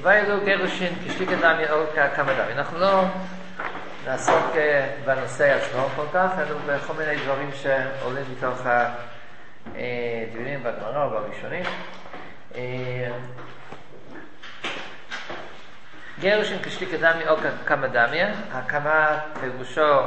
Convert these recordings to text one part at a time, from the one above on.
היבאילו גירושין כשתיקה דמי או כמה דמי. אנחנו לא נעסוק בנושא עצמו כל כך, אלא בכל מיני דברים שעולים מתוך הדיונים בגמרא או בראשונים. גירושין כשתיקה דמי או כמה דמי, הכמה פירושו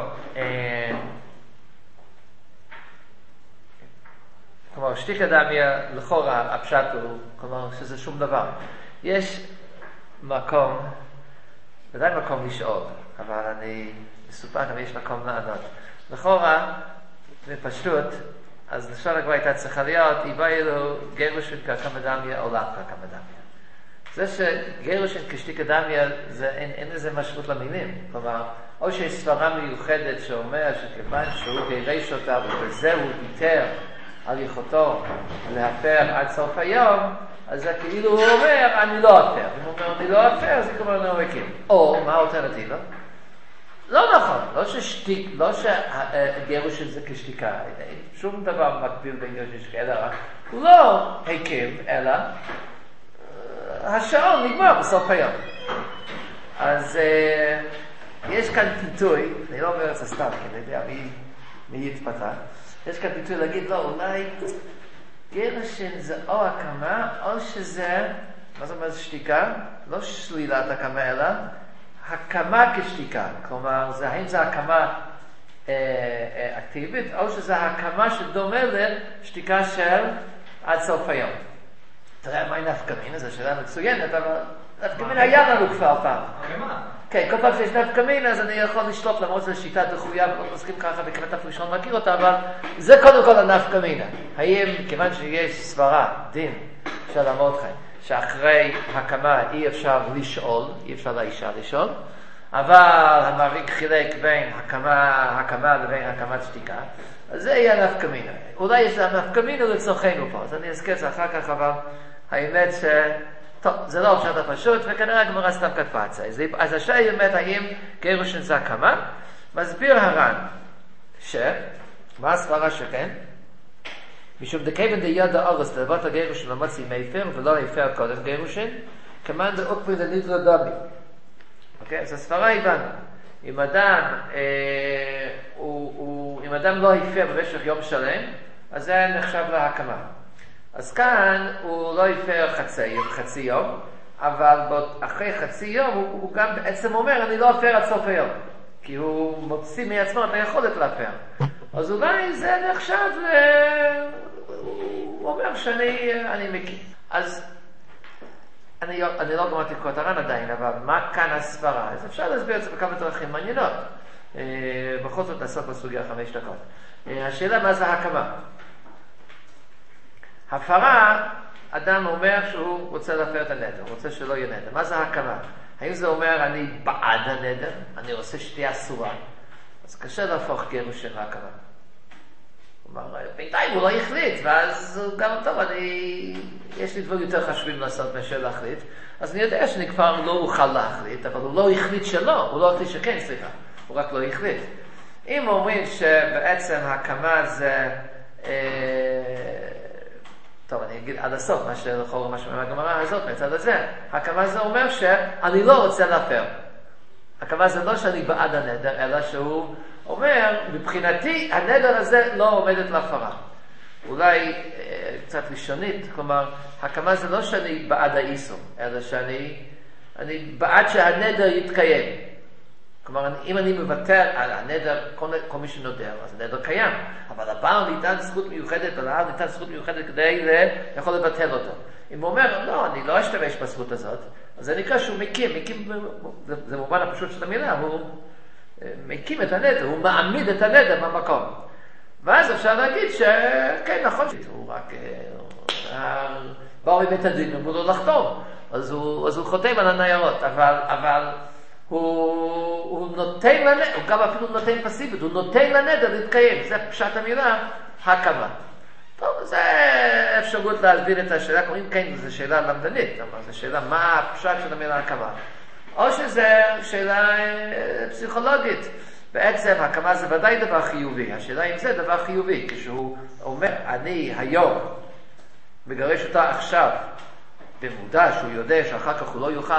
כלומר, שתיקה דמיה, לכאורה, הפשט הוא, כלומר, שזה שום דבר. יש מקום, ודאי מקום לשאול, אבל אני מסופק, אבל יש מקום לענות. לכאורה, בפשטות, אז לשון הגמרא הייתה צריכה להיות, היבאילו גירושין כמה דמיה או לאו כמה דמיה. זה שגירושין כשתיקה דמיה, אין לזה משמעות למילים. כלומר, או שיש סברה מיוחדת שאומר שכיוון שהוא גירש אותה, ובזה הוא ייתר על יכולתו להפר עד סוף היום, אז זה כאילו הוא אומר, אני לא אפר. אם הוא אומר, אני לא אפר, אז זה כבר לא מקים. או, מה האלטרנטיבה? לא נכון, לא שהגירושין זה כשתיקה. שום דבר מקביל בין גירושין כשתיקה, אלא הוא לא הקים, אלא השעון נגמר בסוף היום. אז יש כאן פיתוי, אני לא אומר את זה סתם, כי אני יודע מי יתפתח. יש כאן ביטוי להגיד, לא, אולי גירושין זה או הקמה, או שזה, מה זאת אומרת שתיקה? לא שלילת הקמה, אלא הקמה כשתיקה. כלומר, האם זה הקמה אקטיבית, או שזה הקמה שדומה לשתיקה של עד סוף היום. תראה, מה היא נפקא מינה? זו שאלה מצוינת, אבל נפקא מינה היה לנו כבר פעם. כן, כל פעם שיש נפקא מינה, אז אני יכול לשלוט, למרות שזו שיטה דחויה, ולא מסכים ככה, וכמעט אף ראשון מכיר אותה, אבל זה קודם כל הנפקא מינה. האם, כיוון שיש סברה, דין, של המורדכי, שאחרי הקמה אי אפשר לשאול, אי אפשר לאישה לשאול, אבל המעריק חילק בין הקמה לבין הקמת שתיקה, אז זה יהיה נפקא מינה. אולי יש נפקא מינה לצורכנו פה, אז אני אזכר את זה אחר כך, אבל האמת טוב, זה לא פשט הפשוט, וכנראה הגמרא סתם כתבה את זה. אז השאלה היא באמת, האם גירושין זה הקמה? מסביר הר"ן, מה הסברה שכן? משום דכיוון דיד האורס ללוות הגירושין לא מוציא מפר, ולא הפר קודם גירושין, כמאן דאוקפי לנידרו דמי. אוקיי? אז הסברה הבנו. אם אדם לא הפר במשך יום שלם, אז זה נחשב להקמה. אז כאן הוא לא הפר חצי יום, אבל אחרי חצי יום הוא גם בעצם אומר, אני לא אפר עד סוף היום. כי הוא מוציא מעצמו את היכולת להפר. אז אולי זה נחשב, הוא אומר שאני מקים. אז אני לא גמרתי לקרוא את הר"ן עדיין, אבל מה כאן הסברה? אז אפשר להסביר את זה בכמה דרכים מעניינות. בכל זאת נעסוק בסוגיה 5 דקות. השאלה מה זה הקמה? הפרה, אדם אומר שהוא רוצה להפר את הנדר, הוא רוצה שלא יהיה נדר. מה זה הקמה? האם זה אומר אני בעד הנדר, אני רוצה שתהיה אסורה? אז קשה להפוך גירושין להקמה. כלומר, בינתיים הוא לא החליט, ואז הוא גם טוב, יש לי דברים יותר חשובים לעשות מאשר להחליט, אז אני יודע שאני כבר לא אוכל להחליט, אבל הוא לא החליט שלא, הוא לא החליט שכן, סליחה, הוא רק לא החליט. אם אומרים שבעצם הקמה זה טוב, אני אגיד עד הסוף, מה שאומר הגמרא הזאת, מהצד הזה. הקמה זה אומר שאני לא רוצה להפר. הקמה זה לא שאני בעד הנדר, אלא שהוא אומר, מבחינתי, הנדר הזה לא עומדת להפרה. אולי קצת ראשונית, כלומר, הקמה זה לא שאני בעד האיסור, אלא שאני בעד שהנדר יתקיים. כלומר, אם אני מוותר על הנדר, כל מי שנודר, אז הנדר קיים. אבל הבעל ניתן זכות מיוחדת, ולעל ניתן זכות מיוחדת כדי יכול לבטל אותו. אם הוא אומר, לא, אני לא אשתמש בזכות הזאת, אז זה נקרא שהוא מקים, זה מובן הפשוט של המילה, הוא מקים את הנדר, הוא מעמיד את הנדר במקום. ואז אפשר להגיד שכן, נכון, הוא רק באו מבית הדין, אמרו לו לחתום, אז הוא חותם על הניירות, אבל הוא נותן לנדר, הוא גם אפילו נותן פסיבית, הוא נותן לנדר להתקיים, זה פשט המילה, הקמה. טוב, זה אפשרות להסביר את השאלה, כמו אם כן, זו שאלה למדנית, אבל זו שאלה מה הפשט של המילה הקמה. או שזו שאלה פסיכולוגית. בעצם הקמה זה ודאי דבר חיובי, השאלה אם זה דבר חיובי, כשהוא אומר, אני היום מגרש אותה עכשיו, במודע שהוא יודע שאחר כך הוא לא יוכל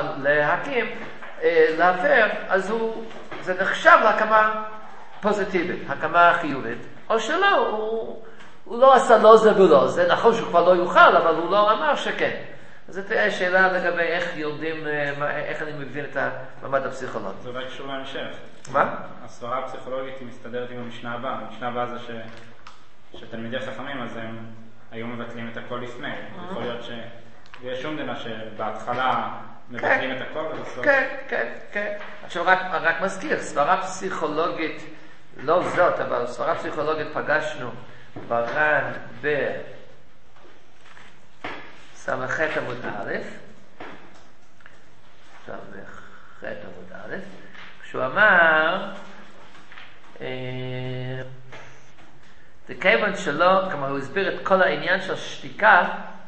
להפר, אז זה נחשב להקמה פוזיטיבית, הקמה חיובית, או שלא, הוא לא עשה לא זה ולא זה, נכון שהוא כבר לא יוכל, אבל הוא לא אמר שכן. אז זו תהיה שאלה לגבי איך יורדים, איך אני מבין את הממד הפסיכולוגי. זה אולי קשור להמשך. מה? הסברה הפסיכולוגית היא מסתדרת עם המשנה הבאה. המשנה הבאה זה שתלמידי חכמים, אז הם היו מבטלים את הכל לפני. יכול להיות שיש שום דנה שבהתחלה מבטלים את הכל ובסוף... כן. עכשיו רק מזכיר, סברה פסיכולוגית, לא זאת, אבל סברה פסיכולוגית פגשנו בר"ן סמ"ח עמוד א', סמ"ח עמוד א', כשהוא אמר, זה כיוון שלא, כלומר הוא הסביר את כל העניין של שתיקה,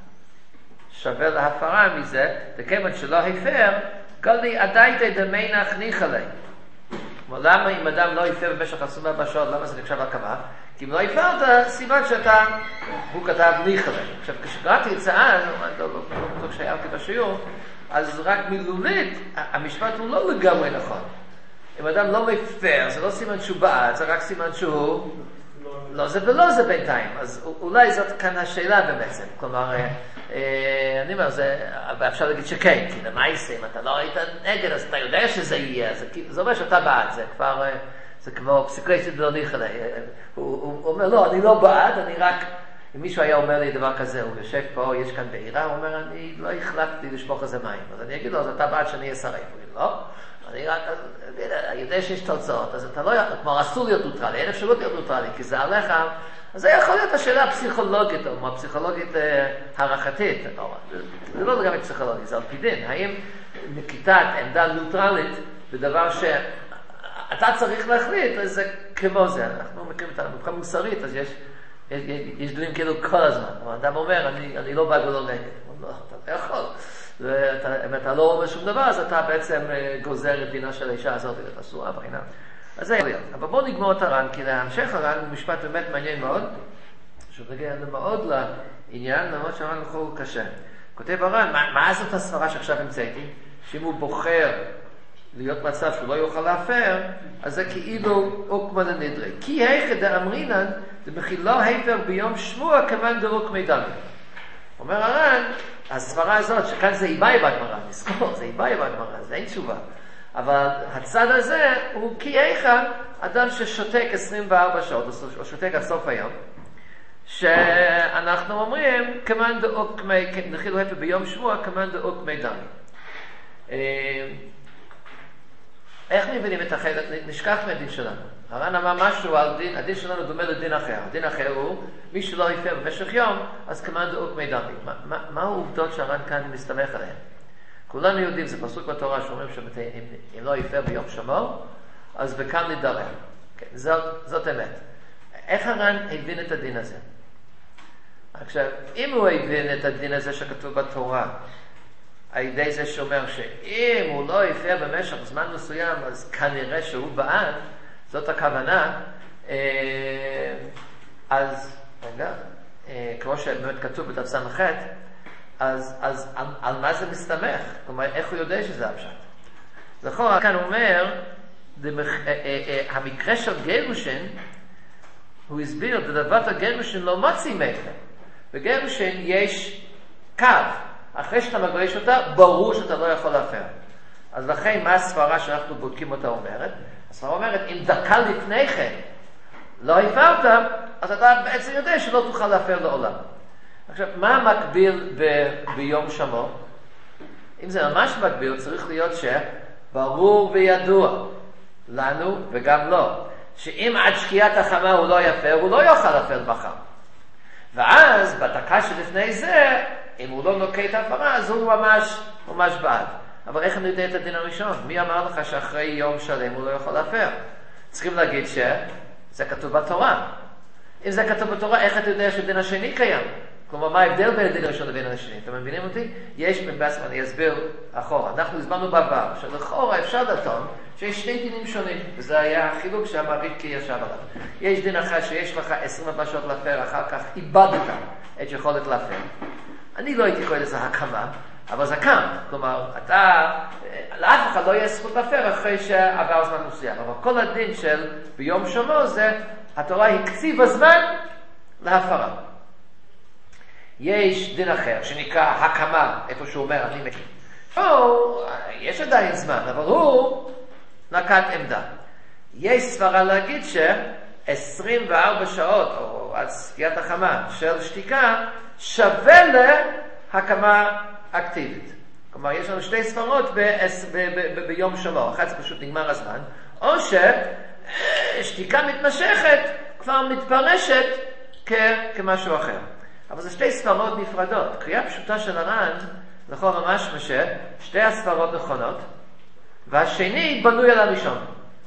שווה להפרה מזה, זה כיוון שלא הפר, גולי עדייתי דמינך ניחלי. כלומר, למה אם אדם לא הפר במשך 24 שעות, למה זה נחשב הקמה? כי אם לא הפרת, סימן הוא כתב ניחלי. עכשיו, כשקראתי את זה אז, לא כשהערתי בשיעור, אז רק מילולית, המשפט הוא לא לגמרי נכון. אם אדם לא מפר, זה לא סימן שהוא בעד, זה רק סימן שהוא לא זה ולא זה בינתיים. אז אולי זאת כאן השאלה בעצם. כלומר, אני אומר, אפשר להגיד שכן, כי למעשה, אם אתה לא היית נגד, אז אתה יודע שזה יהיה, זה אומר שאתה בעד, זה כבר, זה כמו פסיקלסית ולא ניחלה. הוא אומר, לא, אני לא בעד, אני רק, אם מישהו היה אומר לי דבר כזה, הוא יושב פה, יש כאן בעירה, הוא אומר, אני לא החלטתי לשפוך איזה מים. אז אני אגיד לו, אז אתה בעד שאני אסרף. הוא יגיד, לא, אני רק, אני יודע שיש תוצאות, אז אתה לא, כלומר, אסור להיות נוטרלי, אין אפשרות להיות נוטרלי, כי זה עליך, אז זה יכול להיות השאלה הפסיכולוגית, או הפסיכולוגית הערכתית. זה לא לגמרי פסיכולוגי, זה על פי דין. האם נקיטת עמדה נוטרלית בדבר שאתה צריך להחליט, אז זה כמו זה. אנחנו מכירים את המבחן מוסרית, אז יש דברים כאילו כל הזמן. האדם אומר, אני לא בעד ולא נגד. אתה לא יכול. אם אתה לא אומר שום דבר, אז אתה בעצם גוזר את דינה של האישה הזאת, את אסורה בחינם. אז זה יכול להיות. אבל בואו נגמור את הר"ן, כי להמשך הר"ן הוא משפט באמת מעניין מאוד, שנגיע מאוד לעניין, למרות שהר"ן הוא קשה. כותב הר"ן, מה זאת הסברה שעכשיו המצאתי? שאם הוא בוחר להיות מצב שהוא לא יוכל להפר, אז זה כאילו עוקמה לנדרי. כי היכד האמרינן, דמחילו היפר ביום שבוע כמן דרוק מידמי. אומר הר"ן, הסברה הזאת, שכאן זה איבאי בגמרא, נזכור, זה איבאי בגמרא, זה אין תשובה. אבל הצד הזה הוא כי איכה אדם ששותק 24 שעות, או שותק עד סוף היום, שאנחנו אומרים, כמן דאוק מי, נכילו הפר ביום שבוע, כמן דאוק מי דמי. איך מבינים את החלק? נשכח מהדין שלנו. הר"ן אמר משהו על דין, הדין שלנו דומה לדין אחר. הדין אחר הוא, מי שלא יפר במשך יום, אז כמן דאוק מי דמי. מה העובדות שהר"ן כאן מסתמך עליהן? כולנו יודעים, זה פסוק בתורה שאומרים שאם לא יפר ביום שמור, אז בכאן נדרם. כן, זאת אמת. איך הר"ן הבין את הדין הזה? עכשיו, אם הוא הבין את הדין הזה שכתוב בתורה, על ידי זה שאומר שאם הוא לא יפר במשך זמן מסוים, אז כנראה שהוא בעד, זאת הכוונה, אז, רגע, כמו שבאמת כתוב בתו ס"ח, אז על מה זה מסתמך? כלומר, איך הוא יודע שזה הפשט? זכור, כאן הוא אומר, המקרה של גירושין, הוא הסביר, דדבת הגירושין לא מוציא מכם. בגירושין יש קו. אחרי שאתה מגרש אותה, ברור שאתה לא יכול להפר. אז לכן, מה הסברה שאנחנו בודקים אותה אומרת? הסברה אומרת, אם דקה לפני כן לא הפרת, אז אתה בעצם יודע שלא תוכל להפר לעולם. עכשיו, מה מקביל ביום שמור? אם זה ממש מקביל, צריך להיות שברור וידוע לנו וגם לו, שאם עד שקיעת החמה הוא לא יפר, הוא לא יוכל להפר מחר. ואז, בדקה שלפני זה, אם הוא לא נוקט הפרה, אז הוא ממש בעד. אבל איך אני יודע את הדין הראשון? מי אמר לך שאחרי יום שלם הוא לא יכול להפר? צריכים להגיד שזה כתוב בתורה. אם זה כתוב בתורה, איך אתה יודע שהדין השני קיים? כלומר, מה ההבדל בין הדין הראשון לבין השני? אתם מבינים אותי? יש, בעצם אני אסביר אחורה. אנחנו הסברנו בעבר, שלכאורה אפשר לטעון שיש שני דינים שונים, וזה היה החילוק שהמעריק ישב עליו. יש דין אחד שיש לך 24 שעות להפר, אחר כך איבדת את יכולת להפר. אני לא הייתי קורא לזה הקמה, אבל זה קם. כלומר, לאף אחד לא יהיה זכות להפר אחרי שעבר זמן מסוים. אבל כל הדין של ביום שמו זה, התורה הקציבה זמן להפרה. יש דין אחר שנקרא הקמה, איפה שהוא אומר, אני מקים. יש עדיין זמן, אבל הוא נקט עמדה. יש סברה להגיד ש24 שעות, או עד סקיית החמה של שתיקה, שווה להקמה אקטיבית. כלומר, יש לנו שתי סברות ביום שלו. אחת זה פשוט נגמר הזמן, או ששתיקה מתמשכת כבר מתפרשת כמשהו אחר. אבל זה שתי סברות נפרדות. קריאה פשוטה של הר"ן, לכל ממש שתי הסברות נכונות, והשני בנוי על הראשון.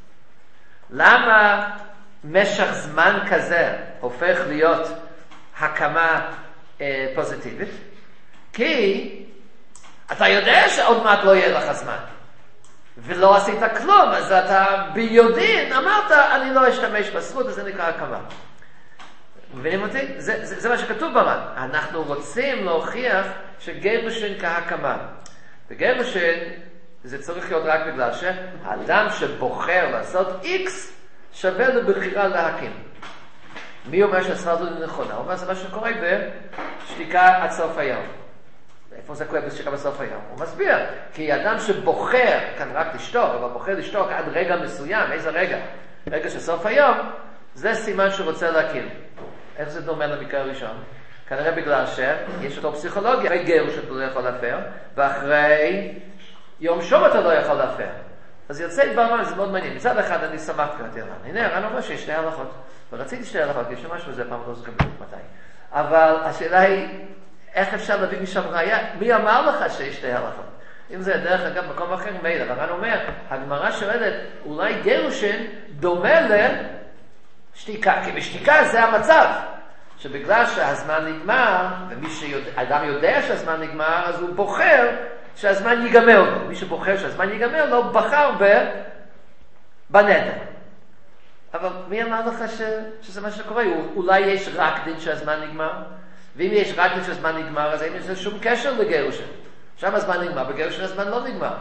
למה משך זמן כזה הופך להיות הקמה פוזיטיבית? כי אתה יודע שעוד מעט לא יהיה לך זמן, ולא עשית כלום, אז אתה ביודעין אמרת, אני לא אשתמש בזכות, אז זה נקרא הקמה. מבינים אותי? זה מה שכתוב בר"ן. אנחנו רוצים להוכיח שגירושין כהקמה. וגירושין זה צריך להיות רק בגלל שהאדם שבוחר לעשות X שווה לבחירה להקים. מי אומר שהסברה הזאת נכונה? הוא אומר זה מה שקורה בשתיקה עד סוף היום. איפה זה קורה בשתיקה בסוף היום? הוא מסביר. כי אדם שבוחר, כאן רק לשתוק, אבל בוחר לשתוק עד רגע מסוים, איזה רגע? רגע של סוף היום, זה סימן שרוצה להקים. איך זה דומה למקרה הראשון? כנראה בגלל שיש אותו פסיכולוגיה. אחרי גירוש אתה לא יכול להפר, ואחרי יום שום אתה לא יכול להפר. אז יוצא בר"ן, זה מאוד מעניין. מצד אחד אני שמחתי את הר"ן. הנה, הר"ן אומר שיש שתי הלכות. ורציתי שתי הלכות, יש משהו בזה, פעם לא זוכר מתי. אבל השאלה היא, איך אפשר להביא משם ראיה? מי אמר לך שיש שתי הלכות? אם זה דרך אגב מקום אחר, מילא. הר"ן אומר, הגמרא שואלת, אולי גירושין דומה לשתיקה. כי בשתיקה זה המצב. שבגלל שהזמן נגמר, אדם יודע שהזמן נגמר, אז הוא בוחר שהזמן ייגמר לו. מי שבוחר שהזמן ייגמר לו, בחר בנדר. אבל מי אמר לך שזה מה שקורה? אולי יש רק דין שהזמן נגמר? ואם יש רק דין שהזמן נגמר, אז אין לזה שום קשר לגירושין. שם הזמן נגמר, בגירושין הזמן לא נגמר.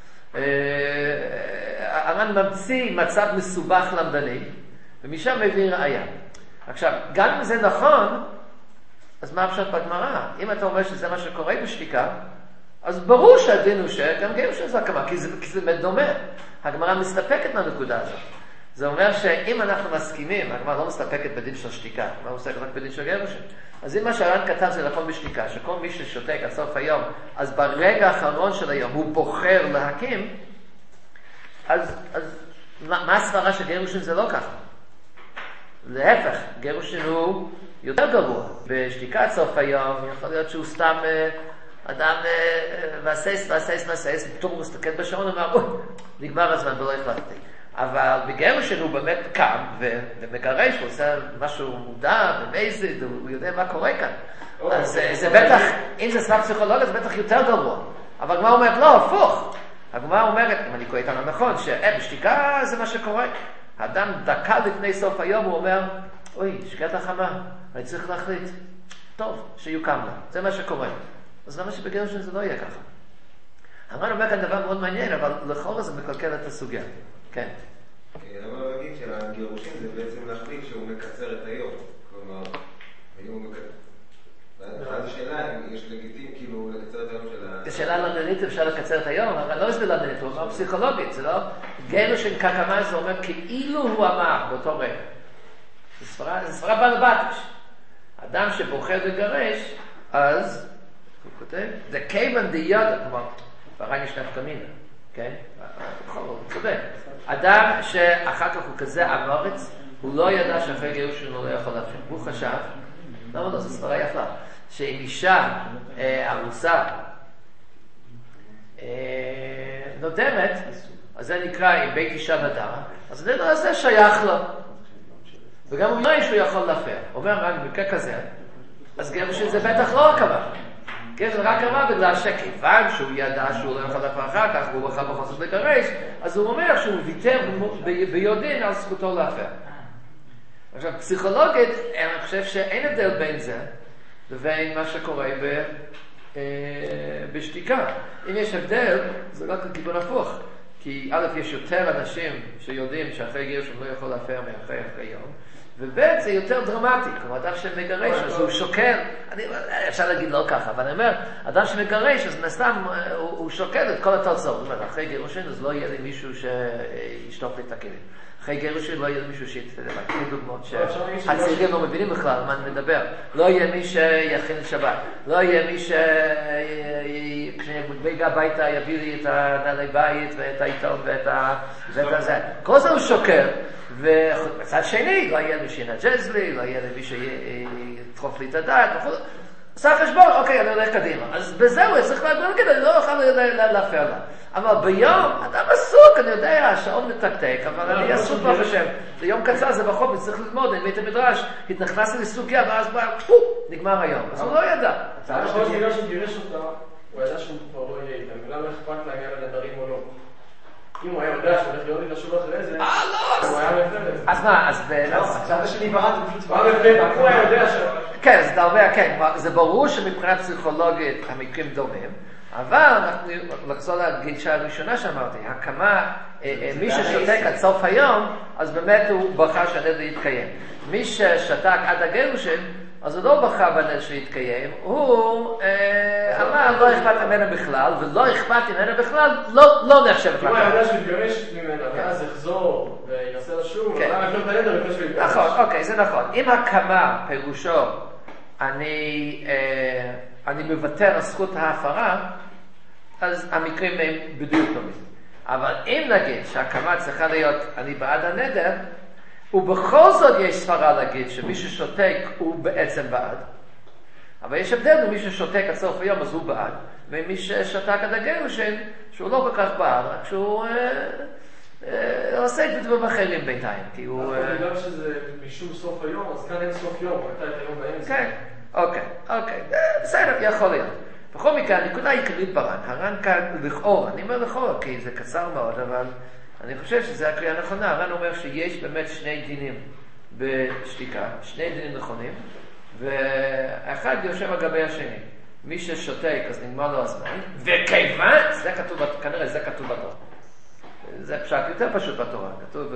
הר"ן ממציא מצב מסובך למדני, ומשם מביא ראיה. עכשיו, גם אם זה נכון, אז מה הפשט בגמרא? אם אתה אומר שזה מה שקורה בשתיקה, אז ברור שהדין הוא שגם גירושין זה הקמה, כי זה דומה. הגמרא מסתפקת מהנקודה הזאת. זה אומר שאם אנחנו מסכימים, הגמרא לא מסתפקת בדין של שתיקה, הגמרא מסתפקת רק בדין של גירושין. אז אם מה שהר"ן כתב זה נכון בשתיקה, שכל מי ששותק עד סוף היום, אז ברגע האחרון של היום הוא בוחר להקים, אז מה הסברה של גירושין זה לא ככה? להפך, גירושין הוא יותר גרוע. בשתיקה עד סוף היום יכול להיות שהוא סתם אדם ועסס, פתאום הוא מסתכל בשעון ואומר, נגמר הזמן ולא החלטתי. אבל בגירושין הוא באמת קם ומגרש, הוא עושה משהו מודע ומזיד, הוא יודע מה קורה כאן. אז זה בטח, אם זה סבב פסיכולוגיה זה בטח יותר גרוע. אבל הגמרא אומרת, לא, הפוך. הגמרא אומרת, אם אני קורא כאן נכון, שבשתיקה זה מה שקורה. האדם דקה לפני סוף היום הוא אומר, אוי, שקיעת החמה, אני צריך להחליט. טוב, שיוקם לה. זה מה שקורה. אז למה שבגירושין זה לא יהיה ככה? הר"ן אומר כאן דבר מאוד מעניין, אבל לכאורה זה מקלקל את הסוגיה. כן. למה להגיד שהגירושין זה בעצם להחליט שהוא מקצר את היום. כלומר, היום הוא מקצר. ואז השאלה אם יש לגיטים כאילו לקצר את היום של ה... שאלה למדנית אפשר לקצר את היום, אבל לא זה למדנית, הוא אמר פסיכולוגית, זה לא... גירושין כהקמה זה אומר כאילו הוא אמר באותו רגע. זה סברה בעל-בתיש. אדם שבוחר לגרש, אז, הוא כותב, זה כיוון דיודה, כלומר, בר"ן יש נפקא מינה, כן? הוא צודק. אדם שאחר כך הוא כזה אמורץ, הוא לא ידע שאחרי גירושין הוא לא יכול להפר. הוא חשב, למה לא, זו סברה יפה, שאם אישה ארוסה נודמת, אז זה נקרא אם בית אישה נדרה, אז זה שייך לו. וגם הוא יודע שהוא יכול להפר. אומר רק במקרה כזה, אז גירושין זה בטח לא הקמה. גירושין רק קמה בגלל שכיוון שהוא ידע שהוא לא יכול להפר אחר כך, והוא בחר בכל זאת לגרש, אז הוא אומר שהוא ויתר ביודעין על זכותו להפר. עכשיו, פסיכולוגית, אני חושב שאין הבדל בין זה לבין מה שקורה בשתיקה. אם יש הבדל, זה רק לכיוון הפוך. כי א', יש יותר אנשים שיודעים שאחרי גירוש הוא לא יכול להפר מאחרי יום, וב' זה יותר דרמטי. כלומר, אדם שמגרש, אז הוא שוקל, אפשר להגיד לא ככה, אבל אני אומר, אדם שמגרש, אז נסתם, הוא שוקל את כל התוצאות. זאת אומרת, אחרי גירושין, אז לא יהיה לי מישהו שישטוף לי את הכלים. אחרי גירושין לא יהיה מישהו שיתפלל. דוגמאות שהצעירים לא מבינים בכלל מה אני מדבר. לא יהיה מי שיכין את שבת. לא יהיה מי כשנגיע הביתה יביא לי את הנעלי בית ואת העיתון ואת הזה. כל זה הוא שוקר. ובצד שני לא יהיה מי שינג'ז לי, לא יהיה מי שידחוף לי את הדעת. עושה חשבון, אוקיי, אני הולך קדימה. אז בזהו, צריך להגיד, אני לא אוכל להפר לה. אבל ביום, אדם עסוק, אני יודע, השעון מתקתק, אבל אני עסוק ברוך השם. זה יום קצר, זה בחופש, צריך ללמוד, אני בית המדרש, התנכנסתי לסוגיה, ואז נגמר היום. אז הוא לא ידע. יכול להיות בגלל שגירש אותה, הוא ידע שהוא כבר לא יהיה איתם, ולמה אכפת לעניין הנדרים או לא? אם הוא היה יודע שהוא הולך להיות לשוב אחרי זה, הוא היה מפלט. אז מה, אז הצד השני בראת, הוא פשוט מה מפלט, הוא היה יודע ש... כן, אז אתה אומר, כן, זה ברור שמבחינה פסיכולוגית המקרים דומים, אבל אנחנו לחזור לגישה הראשונה שאמרתי, הקמה, מי ששותק עד סוף היום, אז באמת הוא בחר שהנדר יתקיים. מי ששתק עד הגירושין, אז הוא לא בחר בנדר שיתקיים, הוא אמר לא אכפת ממנה בכלל, ולא אכפת ממנה בכלל, לא נחשבת לקמה. אם הוא יודע שיתגרש ממנה, ואז יחזור וינסה לשוב, אז למה לקנות את הנדר לפני שהוא יתגרש? נכון, אוקיי, זה נכון. אם הקמה פירושו, אני מוותר על זכות ההפרה, אז המקרים הם בדיוק דומים. אבל אם נגיד שהקמה צריכה להיות אני בעד הנדר, ובכל זאת יש סברה להגיד שמי ששותק הוא בעצם בעד. אבל יש הבדל מי ששותק עד סוף היום אז הוא בעד, ומי ששתק עד הגירושין שהוא לא כל כך בעד, רק שהוא עושה את דברים אחרים בינתיים. כי הוא... בגלל שזה משום סוף היום, אז כאן אין סוף יום, הייתה את היום באמצע. כן, אוקיי, בסדר, יכול להיות. בכל מקרה, הנקודה העיקרית בר"ן, הר"ן כאן לכאורה, אני אומר לכאורה כי זה קצר מאוד, אבל אני חושב שזה הקריאה הנכונה. הר"ן אומר שיש באמת שני דינים בשתיקה, שני דינים נכונים, ואחד יושב על גבי השני. מי ששותק אז נגמר לו הזמן, וכיוון, כנראה זה כתוב בתורה. זה פשט יותר פשוט בתורה, כתוב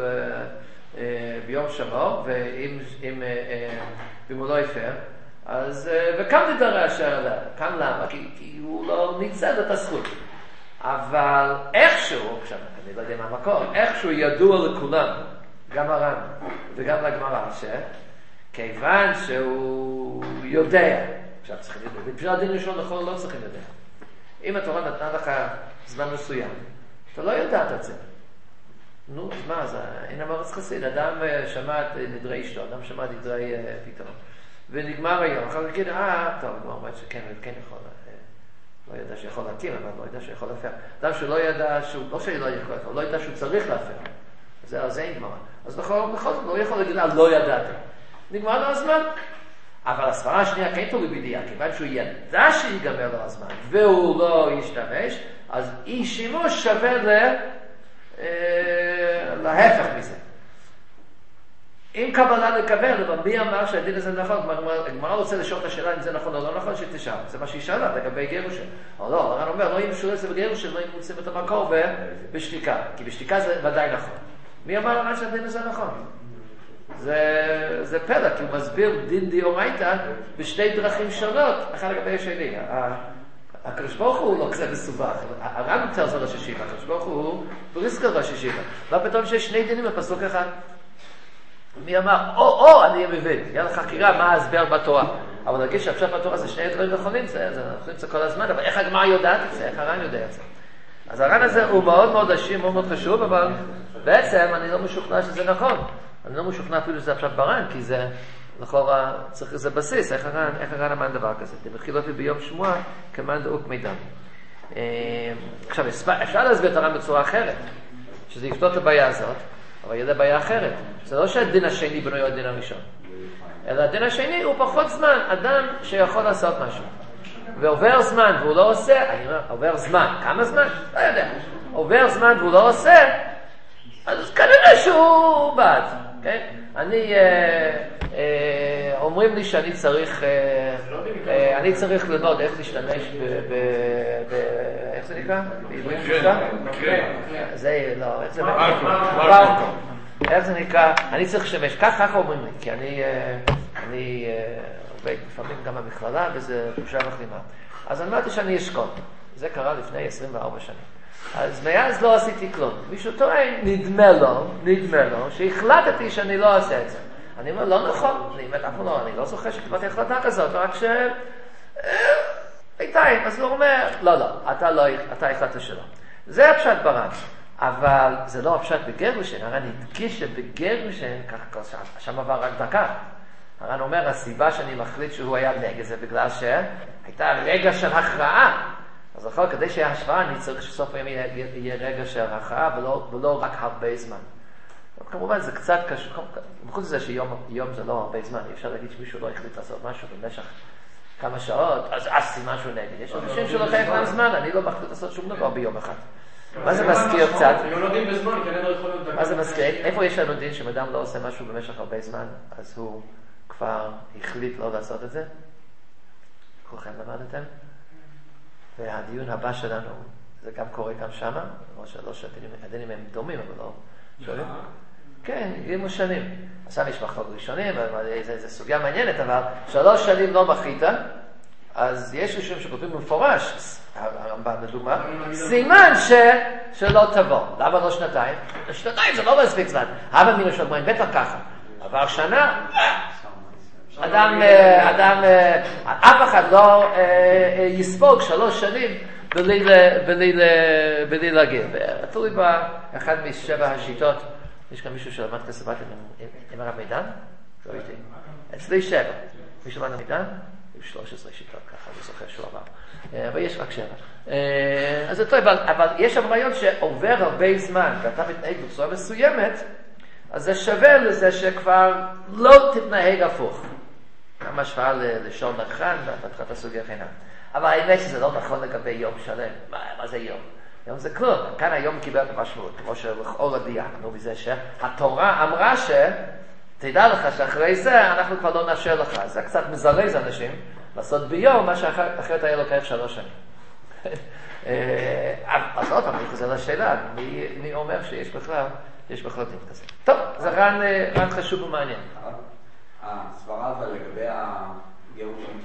ביום שמור, ואם הוא לא יפר, אז, וכאן תדרה כאן למה? כי הוא לא ניצל את הזכות. אבל איכשהו, אני לא יודע מה המקור, איכשהו ידוע לכולם, גם הר"ן וגם לגמרא, שכיוון שהוא יודע, עכשיו צריכים לדעת, בשביל הדין ראשון נכון לא צריכים לדעת. אם התורה נתנה לך זמן מסוים, אתה לא יודעת את זה. נו, אז מה, אז אין אמרץ חסיד, אדם שמע את נדרי אשתו, אדם שמע את נדרי פתאום. ונגמר היום, אחר כך להגיד, טוב, הוא אומר שכן, כן יכול, לא ידע שיכול להתיר, אבל לא ידע שיכול להפר. אדם שלא ידע, לא שלא יכול, הוא לא ידע שהוא צריך להפר. זה אין גמרא. אז בכל זאת, לא יכול להגיד, לא ידעתי. נגמר לו הזמן. אבל הסברה השנייה כן תלוי בידיעה, כיוון שהוא ידע שיגמר לו הזמן, והוא לא ישתמש, אז אי שימוש שווה להפך מזה. אם קבלה לקבל, אבל מי אמר שהדין הזה נכון? הגמרא רוצה לשאול את השאלה אם זה נכון או לא נכון, שתשאל. זה מה שהיא שאלה לגבי גירושין. או לא, הר"ן אומר, לא ימשו את זה בגירושין, לא ימוצאים את המקור בשתיקה. כי בשתיקה זה ודאי נכון. מי אמר הר"ן שהדין הזה נכון? זה פלא, כי הוא מסביר דין דאורייתא בשתי דרכים שונות, אחד לגבי השני. הקדוש ברוך הוא לא כזה מסובך. הר"ן יותר זה ראש ישיבה, הקדוש ברוך הוא בריסקל ראש ישיבה. מה פתאום שיש שני דינים בפסוק אחד? מי אמר, אני מבין, יהיה לך חקירה מה ההסבר בתורה. אבל נגיד שהפשט בתורה זה שני דברים נכונים, אנחנו נמצא כל הזמן, אבל איך הגמרא יודעת את זה? איך הר"ן יודע את זה? אז הר"ן הזה הוא מאוד מאוד עשיר, מאוד מאוד חשוב, אבל בעצם אני לא משוכנע שזה נכון. אני לא משוכנע אפילו שזה הפשט בר"ן, כי זה, לכאורה, צריך איזה בסיס, איך הר"ן אמר דבר כזה. מתחיל אותי ביום שמוע, כמאן דאוק מידן. עכשיו, אפשר להסביר את הר"ן בצורה אחרת, שזה יפתור את הבעיה הזאת, אבל יהיה בעיה אחרת. זה לא שהדין השני בנוי על הדין הראשון. אלא הדין השני הוא פחות זמן, אדם שיכול לעשות משהו. ועובר זמן והוא לא עושה, אני אומר, עובר זמן, כמה זמן? לא יודע. עובר זמן והוא לא עושה, אז כנראה שהוא בעד. כן? אומרים לי שאני צריך... זה לא אני צריך ללמוד איך להשתמש איך זה נקרא? בעברית פשוטה? זה לא, איך זה נקרא? איך זה נקרא? אני צריך לשמש, ככה אומרים לי, כי אני עובד לפעמים גם במכללה, וזה בושה וכלימה. אז אני אמרתי שאני אשכון. זה קרה לפני 24 שנים. אז מאז לא עשיתי כלום. מישהו טוען, נדמה לו, שהחלטתי שאני לא אעשה את זה. אני אומר, לא נכון, אני לא זוכר שקיבלתי החלטה כזאת, רק בינתיים, אז הוא אומר, לא, אתה החלטת שלא. זה הפשט ברן, אבל זה לא הפשט בגירושין, הר"ן הדגיש שבגירושין, שם עבר רק דקה. הר"ן אומר, הסיבה שאני מחליט שהוא היה נגד זה בגלל שהייתה רגע של הכרעה. אז אחר כדי שיהיה השוואה, אני צריך שסוף היום יהיה רגע של הכרעה ולא רק הרבה זמן. כמובן זה קצת קשור, בחוץ לזה שיום זה לא הרבה זמן, אי אפשר להגיד שמישהו לא החליט לעשות משהו במשך כמה שעות, אז סימן שהוא נגד. יש אנשים שלא חייב להם זמן, אני לא מחליט לעשות שום דבר ביום אחד. מה זה מזכיר קצת? מה זה מזכיר? איפה יש לנו דין שאדם לא עושה משהו במשך הרבה זמן, אז הוא כבר החליט לא לעשות את זה? כולכם למדתם? והדיון הבא שלנו, זה גם קורה גם שמה, למרות שלא שהדינים הם דומים, אבל לא שואלים. כן, יהיו שנים. עכשיו יש מחלוקות ראשונים, זה סוגיה מעניינת, אבל 3 שנים לא מחית, אז יש ראשונים שכותבים במפורש, הרמב"ם לדוגמה, סימן שלא תבוא. למה לא 2? 2 זה לא מספיק זמן. אבל מן השומרים, בטח ככה. עבר שנה, אף אחד לא יספוג 3 שנים בלי להגיע. תלוי באחד מ7 השיטות, יש כאן מישהו שלמד כסבת עם הרב מידן? לא הייתי. אצלי 7. מישהו למד מידן? עם 13 שיטות, ככה, אני זוכר שהוא אמר. אבל יש רק 7. אז זה טוב, אבל יש שם רעיון שעובר הרבה זמן, ואתה מתנהג בצורה מסוימת, אז זה שווה לזה שכבר לא תתנהג הפוך. גם השוואה לשון נחן, והתחת הסוגיה חינם. אבל האמת שזה לא נכון לגבי יום שלם. מה זה יום? יום זה כלום. כאן היום קיבל את המשמעות, כמו שלכאורה דייקנו מזה שהתורה אמרה תדע לך שאחרי זה אנחנו כבר לא נאשר לך. זה קצת מזרז אנשים לעשות ביום מה שאחרת היה לוקח 3 שנים. אז עוד פעם, אני חוזר לשאלה, מי אומר שיש בכלל דין כזה. טוב, זה רעיון חשוב ומעניין. הסברה אבל לגבי הגירושים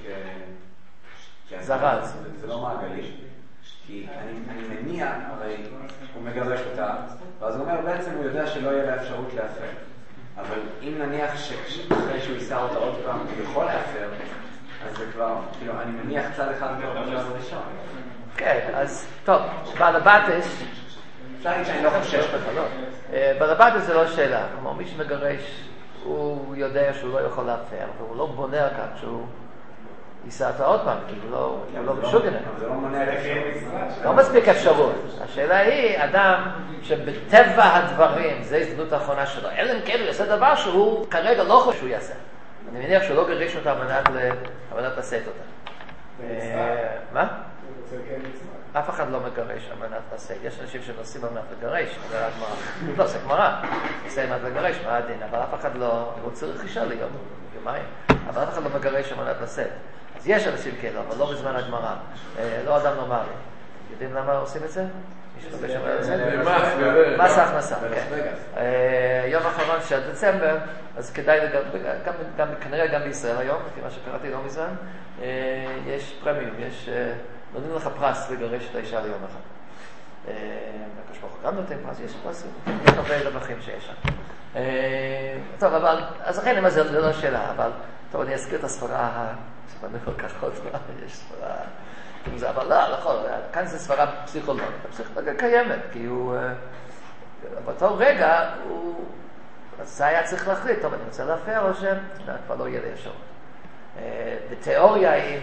זרז. זה לא מעגלי, כי אני מניע, הרי הוא מגרש אותה, ואז הוא אומר בעצם הוא יודע שלא יהיה לה אפשרות להפר. אבל אם נניח שאחרי שהוא יישא אותה עוד פעם הוא יכול להפר, אז זה כבר, כאילו, אני מניח צד אחד מהשלב הראשון. כן, אז טוב, בעל הבטס, אפשר להגיד שאני לא חושש בחלות. בעל הבטס זה לא שאלה, כלומר מי שמגרש הוא יודע שהוא לא יכול להפר, והוא לא בונה על כך שהוא יישא אותה עוד פעם, כי הוא לא משוגע. זה לא מונע אפשרות. לא מספיק אפשרות. השאלה היא, אדם שבטבע הדברים, זה הזדמנות האחרונה שלו, אלא אם כן הוא יעשה דבר שהוא כרגע לא חושב שהוא יעשה. אני מניח שהוא לא גרש אותה על מנת לשאת אותה. מה? אף אחד לא מגרש על מנת לשאת. יש אנשים שנוסעים על מנת לגרש, זה הגמרא. לא, זה גמרא. נוסעים על מנת לגרש, מה הדין? אבל אף אחד לא רוצה רכישה ליום, יומיים. אבל אף אחד לא מגרש על מנת לשאת. אז יש אנשים כאלה, אבל לא בזמן הגמרא. לא אדם נורמלי. יודעים למה עושים את זה? מישהו לא בשמע את זה? מס ההכנסה, כן. יום האחרון של דצמבר, אז כדאי, כנראה גם בישראל היום, לפי מה שקראתי לא מזמן, יש פרמיום, נותנים לך פרס לגרש את האישה ליום אחד. הקדוש ברוך הוא גם נותן פרס, יש פרסים, יש הרבה רווחים שיש שם. טוב, אבל, אז לכן זה לא שאלה, אבל, טוב, אני אזכיר את הספרה, שבנו כל כך עוד זמן, יש ספרה, אבל לא, נכון, כאן זה ספרה פסיכולוגית, הפסיכולוגיה קיימת, כי הוא, באותו רגע, זה היה צריך להחליט, טוב, אני רוצה להפר או כבר לא יהיה לי אפשרות. בתיאוריה, אם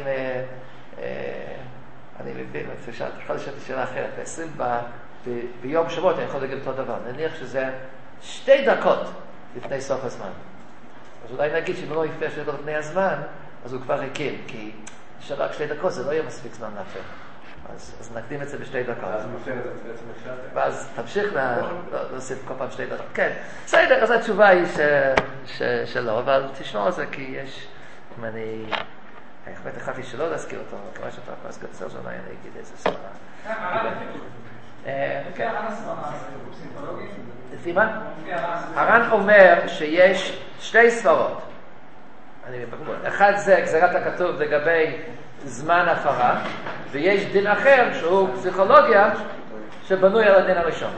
אני מבין, אפשר לשאול את השאלה אחרת, ביום שבועות אני יכול להגיד אותו דבר, נניח שזה 2 דקות לפני סוף הזמן. אז אולי נגיד שאם לא יפר 2 דקות לפני הזמן, אז הוא כבר הכיר, כי רק 2 דקות זה לא יהיה מספיק זמן להפר. אז נקדים את זה ב2 דקות. אז מפר את זה בעצם החלטת. ואז תמשיך להוסיף כל פעם 2 דקות. כן, בסדר, אז התשובה היא שלא, אבל תשמעו על זה, כי יש, אם אני באמת החלטתי שלא להזכיר אותו, אבל כמה שאתה פס קצר זונה, אני אגיד איזה סברה. לפי מה? הר"ן אומר שיש שתי סברות. אחד זה גזירת הכתוב לגבי זמן הפרה, ויש דין אחר שהוא פסיכולוגיה שבנוי על הדין הראשון.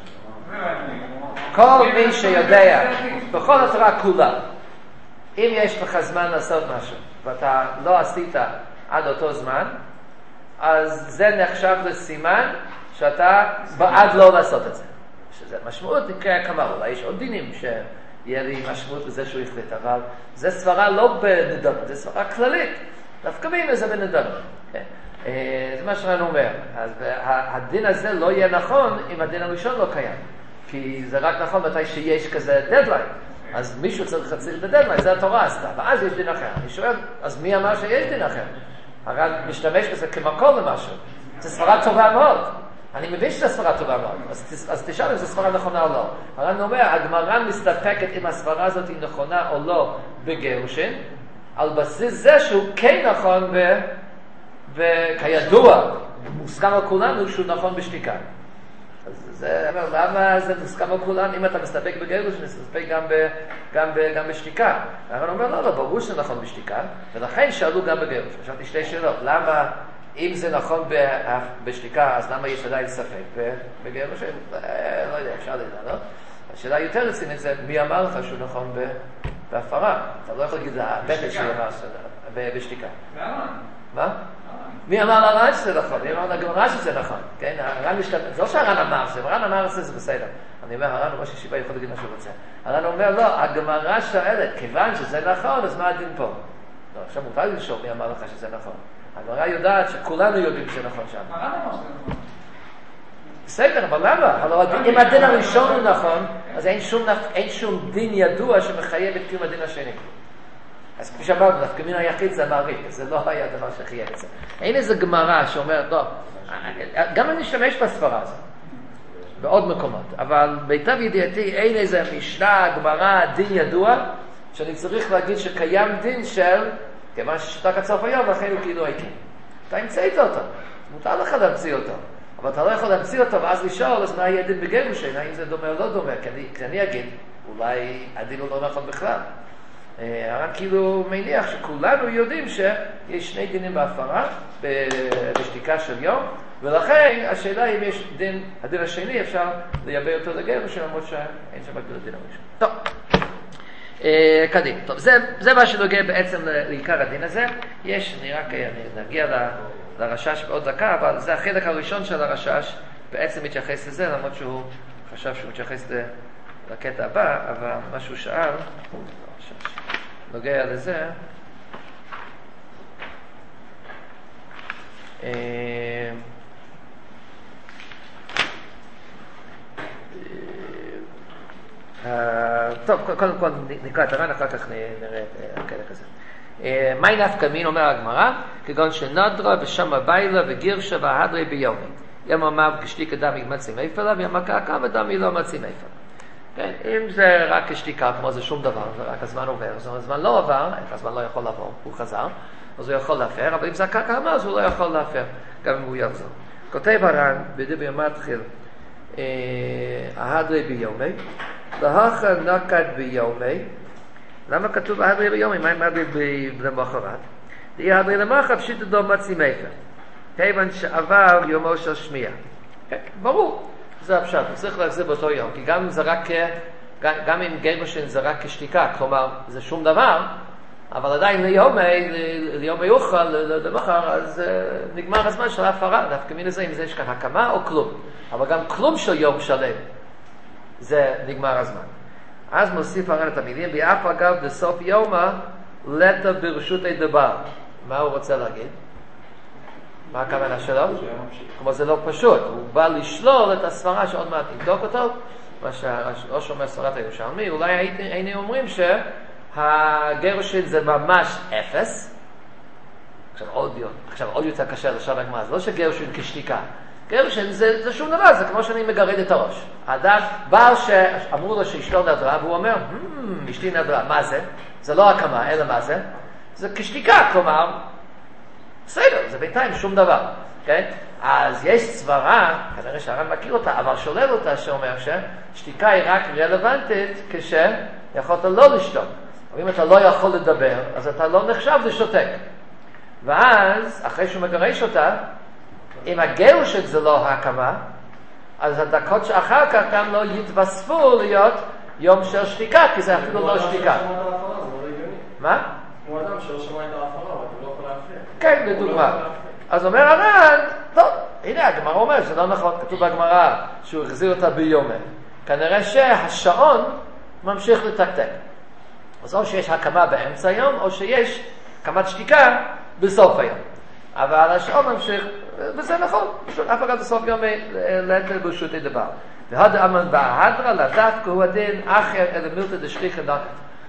כל מי שיודע בכל התורה כולה, אם יש לך זמן לעשות משהו ואתה לא עשית עד אותו זמן, אז זה נחשב לסימן שאתה בעד לא לעשות את זה. שזה משמעות נקרא כמה, אולי יש עוד דינים שיהיה לי משמעות בזה שהוא החליט, אבל זה סברה לא בנדמה, זה סברה כללית. דווקא מיני זה בנדמה. זה מה שאני אומר. אז הדין הזה לא יהיה נכון אם הדין הראשון לא קיים. כי זה רק נכון מתי שיש כזה דדליין. אז מישהו צריך להציל את הדדליין, זה התורה עשתה, ואז יש דין אחר. אני שואל, אז מי אמר שיש דין אחר? הר"ן משתמש בזה כמקור למשהו. זו סברה טובה מאוד. אני מבין שזו סברה טובה מאוד. אז תשאל אם זו סברה נכונה או לא. הר"ן אומר, הגמרא מסתפקת אם הסברה הזאת היא נכונה או לא בגירושין, על בסיס זה שהוא כן נכון וכידוע, מוסכם על כולנו שהוא נכון בשתיקה. אז זה, למה זה מוסכם על כולנו? אם אתה מסתפק בגירושין, מסתפק גם בשתיקה. הר"ן אומר, לא, ברור שזה נכון בשתיקה, ולכן שאלו גם בגירושין. שאלתי שתי שאלות. למה, אם זה נכון בשתיקה, אז למה יש עדיין ספק בגירושין? לא יודע, אפשר לדעת. השאלה יותר רצינית זה, מי אמר לך שהוא נכון בהפרה? אתה לא יכול להגיד הבטן שהוא אמר בשתיקה. מה? מי אמר לר"ן שזה נכון? מי אמר לגמרא שזה נכון? כן? זה לא שהר"ן אמר, הר"ן אמר זה בסדר. אני אומר, הר"ן הוא ראש ישיבה יכול להגיד מה שהוא רוצה. הר"ן אומר, לא, הגמרא שואלת, כיוון שזה נכון, אז מה הדין פה? לא, עכשיו מותר לי לשאול מי אמר לך שזה נכון. הגמרא יודעת שכולנו יודעים שזה נכון שם. הר"ן אמר שזה נכון. בסדר, אבל למה? אם הדין הראשון הוא נכון, אז אין שום דין ידוע שמחייב את קיום הדין השני. אז כפי שאמרנו, דווקא מן היחיד זה מעריך, זה לא היה דבר שחייב את זה. אין איזה גמרא שאומרת, לא, גם אני אשתמש בספרה הזאת, בעוד מקומות, אבל ביטב ידיעתי אין איזה משנה, גמרא, דין ידוע, שאני צריך להגיד שקיים דין של, כיוון ששתק עד סוף היום, לכן הוא כאילו הייתי. אתה המצאת אותו, מותר לך להמציא אותו. אבל אתה לא יכול להמציא אותו ואז לשאול, אז מה יהיה דין בגירושין? האם זה דומה או לא דומה? כי אני אגיד, אולי הדין הוא לא נכון בכלל. הר"ן כאילו מניח שכולנו יודעים שיש שני דינים בהפרה, בשתיקה של יום, ולכן השאלה אם יש דין, הדין השני אפשר לייבא אותו לגירושין, למרות שאין שם בגלל הדין הראשון. טוב, קדימה. טוב, זה מה שנוגע בעצם לעיקר הדין הזה. יש, אני רק נגיע לרשש בעוד דקה, אבל זה החלק הראשון של הרשש, בעצם מתייחס לזה, למרות שהוא חשב שהוא מתייחס לקטע הבא, אבל מה שהוא שאל, נוגע לזה, טוב, קודם כל נקרא את הר"ן, אחר כך נראה את החלק הזה. מי נפקא מין, אומר הגמרא, כגון שנדרה ושמה ביילה וגירשה והדרי ביומי. יום אמר כשתיקה דמי מצים איפלה, ויום הקעקע ודמי לא מצים איפלה. כן, אם זה רק כשתיקה, כמו זה שום דבר, זה רק הזמן עובר, אז הזמן לא עבר, הזמן לא יכול לעבור, הוא חזר, אז הוא יכול להפר, אבל אם זה הקעקע אמר, אז הוא לא יכול להפר, גם אם הוא יחזור. כותב הר"ן, בדיבר מתחיל, ההדרי ביומי, להכה נקד ביומי, למה כתוב ההדרי ביומי? מה עם ההדרי למחרת? די ההדרי למחרת פשיט דו מצים איפר. כיוון שעבר יומו של שמיע. ברור, זה הפשט, צריך להחזיר באותו יום, כי גם אם גירושין זה רק כשתיקה, כלומר זה שום דבר, אבל עדיין ליום מיוחד, למחר, אז נגמר הזמן של ההפרה, דווקא מן הזה אם זה יש כאן הקמה או כלום, אבל גם כלום של יום שלם, זה נגמר הזמן. אז מוסיף הר"ן את המילים, ואף אגב בסוף יומה, לטה ברשותי דבר. מה הוא רוצה להגיד? מה הכוונה שלו? כלומר זה לא פשוט, הוא בא לשלול את הסברה שעוד מעט נבדוק אותו, מה שהראש אומר סברת הירושלמי, אולי היינו אומרים שהגירושין זה ממש אפס, עכשיו עוד יותר קשה לשאול הגמרא, זה לא שגירושין כשתיקה, גירושין זה שום דבר, זה כמו שאני מגרד את הראש. האדם בא שאמרו לו שאשתו נדרה, והוא אומר, אשתי נדרה, מה זה? זה לא הקמה, אלא מה זה? זה כשתיקה, כלומר, בסדר, זה בינתיים שום דבר, כן? אז יש סברה, כנראה שהר"ן מכיר אותה, אבל שולל אותה, שאומר ששתיקה היא רק רלוונטית כשיכולת לא לשתוק. אבל אם אתה לא יכול לדבר, אז אתה לא נחשב לשותק. ואז, אחרי שהוא מגרש אותה, אם הגירוש זה לא הקמה, אז הדקות שאחר כך גם לא יתווספו להיות יום של שתיקה, כי זה אפילו לא שתיקה. מה? כמו אדם שלא שמע את ההפרה, אבל אתה לא יכול להפריע. כן, לדוגמה. אז אומר הר"ן, טוב, הנה הגמרא אומר, זה לא נכון, כתוב בגמרא שהוא החזיר אותה ביומה. כנראה שהשעון ממשיך לתקתק. אז או שיש הקמה באמצע היום, או שיש הקמת שתיקה בסוף היום. אבל השעון ממשיך, וזה נכון, אף אחד בסוף יום לתת ברשות דבר. והד אמן וההדרה לדעת הוא הדין אחר אלה מילתא דשכיחא נקט.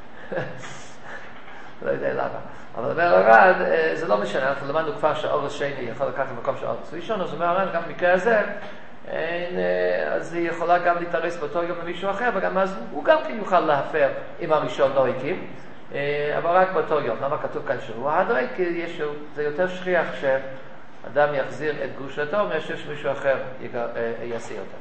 לא יודע למה. אבל אומר הר"ן, זה לא משנה, אנחנו למדנו כבר שהאורס שני יכול לקחת במקום של אורס ראשון, אז אומר הר"ן, גם במקרה הזה, אז היא יכולה גם להתארס באותו יום למישהו אחר, וגם אז הוא גם כן יוכל להפר אם הראשון לא הקים, אבל רק באותו יום. למה כתוב כאן שהוא ההדרה? כי זה יותר שכיח שאדם יחזיר את גרושתו מאשר שמישהו אחר יעשי אותה.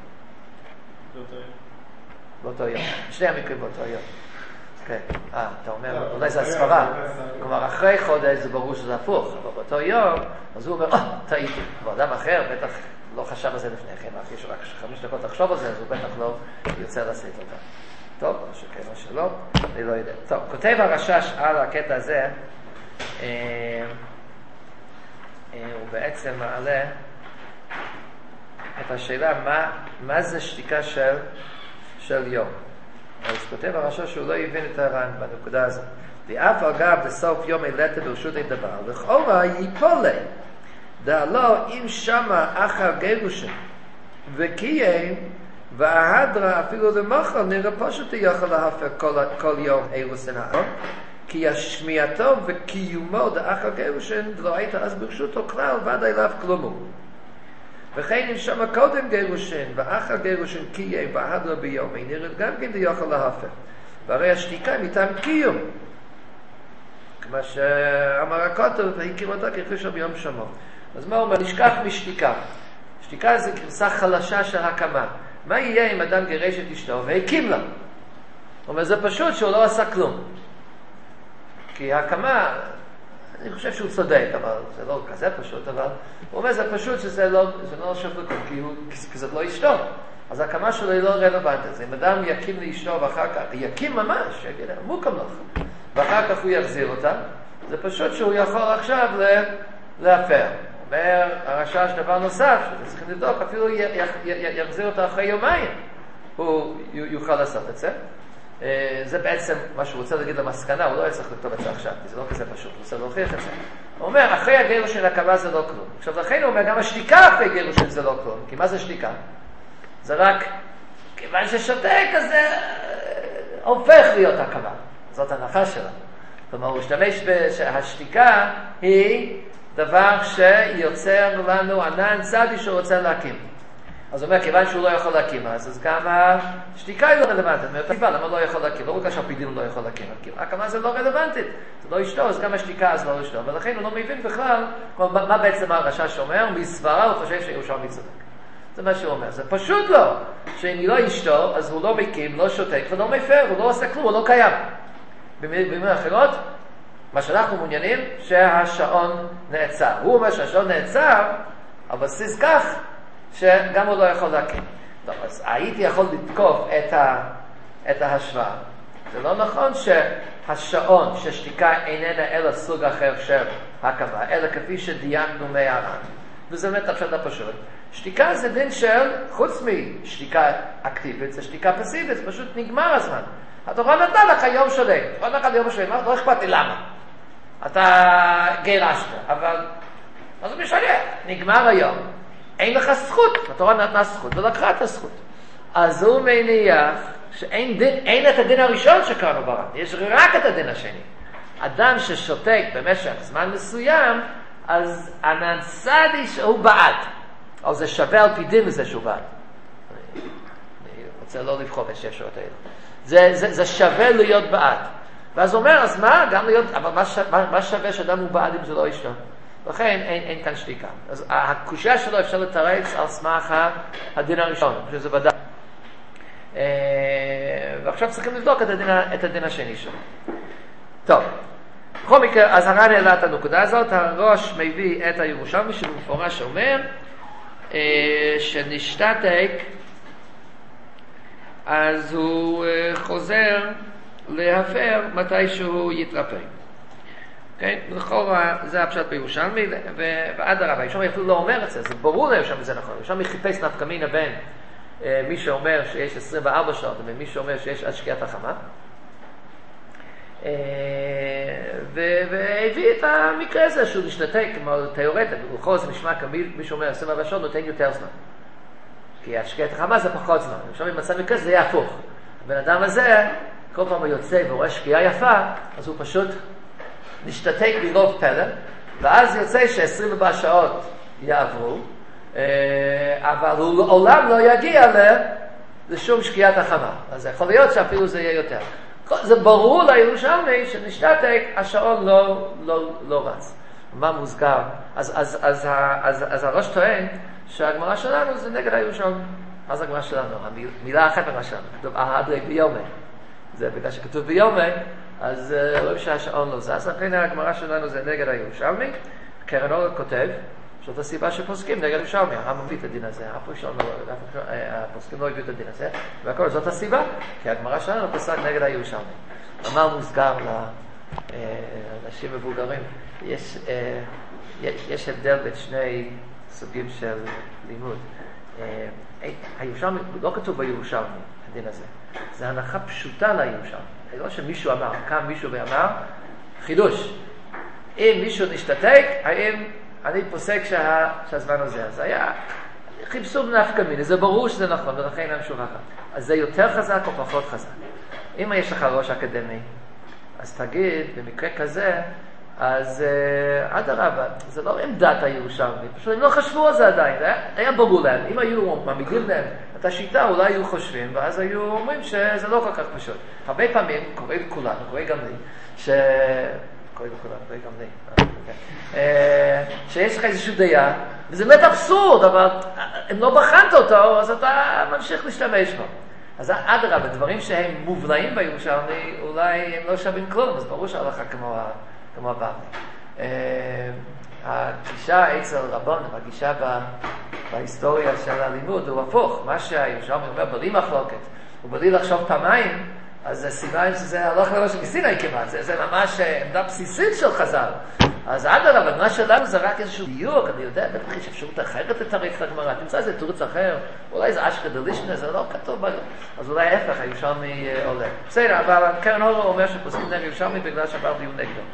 באותו יום. שני המקרים באותו יום. כן. אתה אומר, אולי זה הספרה. כלומר, אחרי חודש זה ברור שזה הפוך, אבל באותו יום, אז הוא אומר, טעיתי. אבל אדם אחר בטח לא חשב על זה לפני כן, אחרי שרק 5 דקות לחשוב על זה, אז הוא בטח לא יוצא לעשות אותה. טוב, או שכן או שלא, אני לא יודע. טוב, כותב הרש"ש על הקטע הזה, הוא בעצם מעלה את השאלה, מה זה שתיקה של יום? אז כותב הרש"ש שהוא לא הבין את הר"ן בנקודה הזאת. ואף אגב בסוף יום העלתה ברשות הדבר, לכאורה ייפולה, דהלא אם שמה אחר גירושין וקיים וההדרה אפילו למחר נראה פשוט יכול להפר כל יום אירוסין האור, כי השמיעתו וקיומו דאחר גירושין לא הייתה אז ברשותו כלל ועד אליו כלומו. וכן אם שמה קודם גירושין ואחר גירושין קיים וההדרה ביום נראית גם כן יכול להפר, והרי השתיקה מטעם קיום, כמו שאמר הכותב והקים אותה כחישה ביום שמו. אז מה אומר? נשכח משתיקה. שתיקה זה גרסה חלשה של הקמה. מה יהיה אם אדם גירש את אשתו והקים לה? הוא אומר, זה פשוט שהוא לא עשה כלום. כי הקמה, אני חושב שהוא צודק, אבל זה לא כזה פשוט, אבל הוא אומר, זה פשוט שזה לא שווה כלום, כי זה לא אשתו. אז הקמה שלו היא לא רלוונטית. אם אדם יקים לאשתו ואחר כך, יקים ממש, יגיד, מוקם לך, ואחר כך הוא יחזיר אותה, זה פשוט שהוא יכול עכשיו להפר. אומר הרש"ש דבר נוסף, שצריכים לבדוק, אפילו יחזיר אותה אחרי יומיים, הוא יוכל לעשות את זה. זה בעצם מה שהוא רוצה להגיד למסקנה, הוא לא יצטרך לכתוב את זה עכשיו, כי זה לא כזה פשוט, הוא רוצה להוכיח את זה. הוא אומר, אחרי הגירושין הקמה זה לא כלום. עכשיו לכן הוא אומר, גם השתיקה אחרי גירושין זה לא כלום, כי מה זה שתיקה? זה רק, כיוון ששותק, אז זה הופך להיות הקמה. זאת הנחה שלה. כלומר, הוא השתמש שהשתיקה היא דבר שיוצר לנו ענן צדי שהוא רוצה להקים. אז הוא אומר, כיוון שהוא לא יכול להקים, אז גם השתיקה היא לא רלוונטית. למה לא יכול להקים? לא רק שהפידים לא יכול להקים. הקמה זה לא רלוונטית. זה לא אשתו, אז גם השתיקה אז לא אשתו. ולכן הוא לא מבין בכלל מה בעצם הרש"ש אומר. מסברה הוא חושב שירושלמי צודק. זה מה שהוא אומר. זה פשוט לא. שאם היא לא אשתו, אז הוא לא מקים, לא שותק ולא מפר, הוא לא עושה כלום, הוא לא קיים. במילים אחרות, מה שאנחנו מעוניינים, שהשעון נעצר. הוא אומר שהשעון נעצר, על בסיס כך, שגם הוא לא יכול להקים. טוב, אז הייתי יכול לתקוף את ההשוואה. זה לא נכון שהשעון, ששתיקה איננה אלא סוג אחר של הקמה, אלא כפי שדייקנו מהר"ן. וזה באמת הפשט הפשוט. שתיקה זה דין של, חוץ משתיקה אקטיבית, זה שתיקה פסיבית, זה פשוט נגמר הזמן. התורה נתנה לך יום שלם, התורה נתנה לך יום שלם, לא אכפת לי למה. אתה גירשת, אבל מה זה משנה? נגמר היום. אין לך זכות, התורה נתנה זכות, ולקחה את הזכות. אז הוא מניח שאין את הדין הראשון שקראנו בר"ן, יש רק את הדין השני. אדם ששותק במשך זמן מסוים, אז ענן צדי שהוא בעד. או זה שווה על פי דין לזה שהוא בעד. אני רוצה לא לבחור את ששורות האלה. זה שווה להיות בעד. ואז הוא אומר, אז מה? גם להיות, אבל מה שווה שאדם הוא בעד אם זה לא אשתו? לכן אין כאן שתיקה. אז הקושיה שלו אפשר לתרץ על סמך הדין הראשון, שזה ודאי. ועכשיו צריכים לבדוק את הדין השני שלו. טוב, בכל מקרה, אז הר"ן העלה את הנקודה הזאת, הראש מביא את הירושלמי שבמפורש אומר שנשתתק, אז הוא חוזר להפר מתי שהוא יתרפא. לכאורה זה הפשט בירושלמי, ועד הרבה, הירושלמי אפילו לא אומר את זה, זה ברור לירושלמי זה נכון. הירושלמי חיפש נפקא מינה בין מי שאומר שיש 24 שעות ומי שאומר שיש עד שקיעת החמה, והביא את המקרה הזה שהוא נשתתק, כמו תיאורטית, בכל זה נשמע כמי שאומר 24 שעות נותן יותר זמן, כי עד שקיעת החמה זה פחות זמן. הירושלמי מצא מקרה זה יהיה הפוך, הבן אדם הזה כל פעם הוא יוצא ורואה שקיעה יפה, אז הוא פשוט נשתתק ברוב פלא, ואז יוצא ש24 שעות יעברו, אבל הוא לעולם לא יגיע לשום שקיעת החמה. אז יכול להיות שאפילו זה יהיה יותר. זה ברור לירושלמי שנשתתק, השעון לא רץ. מה מוסגר? אז הראש טוען שהגמרא שלנו זה נגד הירושלמי. אז הגמרא שלנו, המילה אחת בגמרא שלנו, כתוב אהדרי ביומי. זה בגלל שכתוב ביומי, אז רואים שהשעון לא זז. לכן הגמרא שלנו זה נגד הירושלמי. קרן אור כותב, זאת הסיבה שפוסקים נגד הירושלמי. הרמב"ם מביא את הדין הזה, הפוסקים לא הביאו את הדין הזה, והכל זאת הסיבה, כי הגמרא שלנו פסק נגד הירושלמי. אמר מוסגר לאנשים מבוגרים, יש הבדל בין שני סוגים של לימוד. הירושלמי, לא כתוב בירושלמי הדין הזה, זה הנחה פשוטה לירושלמי. לא שמישהו אמר, קם מישהו ואמר, חידוש. אם מישהו נשתתק, האם אני פוסק שהזמן הזה? אז היה חיפשו נפקא מינה, זה ברור שזה נכון, ולכן אין שום אחת. אז זה יותר חזק או פחות חזק. אם יש לך ראש אקדמי, אז תגיד, במקרה כזה, אז עד הרבה, זה לא עמדת הירושלמי, פשוט הם לא חשבו על זה עדיין, היה ברור להם, אם היו מעמידים להם את השיטה, אולי היו חושבים, ואז היו אומרים שזה לא כל כך פשוט. הרבה פעמים, קורה לכולנו, קורה גם לי, קורה לכולנו, קורה גם לי, שיש לך איזושהי דעה, וזה באמת אבסורד, אבל אם לא בחנת אותו, אז אתה ממשיך להשתמש בו. אז עד הרבה, דברים שהם מובלעים בירושלמי, אולי הם לא שווים כלום, אז ברור שהלכה כמו הבבלי. הגישה אצל רבון, הגישה בהיסטוריה של הלימוד, הוא הפוך. מה שהירושלמי אומר, בלי מחלוקת, ובלי לחשוב פעמיים, אז זה סימן שזה הלוך לראש מסיני כמעט, זה ממש עמדה בסיסית של חז"ל. אז עד הרבה, מה שלנו זה רק איזשהו דיוק, אני יודע, בטח יש אפשרות אחרת לתרץ לגמרא, תמצא איזה תירוץ אחר, אולי זה אשכרה דלישנה, זה לא כתוב, אז אולי ההפך, הירושלמי עולה. בסדר, אבל קרן אור אומר שפוסקים נגד ירושלמי בגלל שעבר דיון נגדו.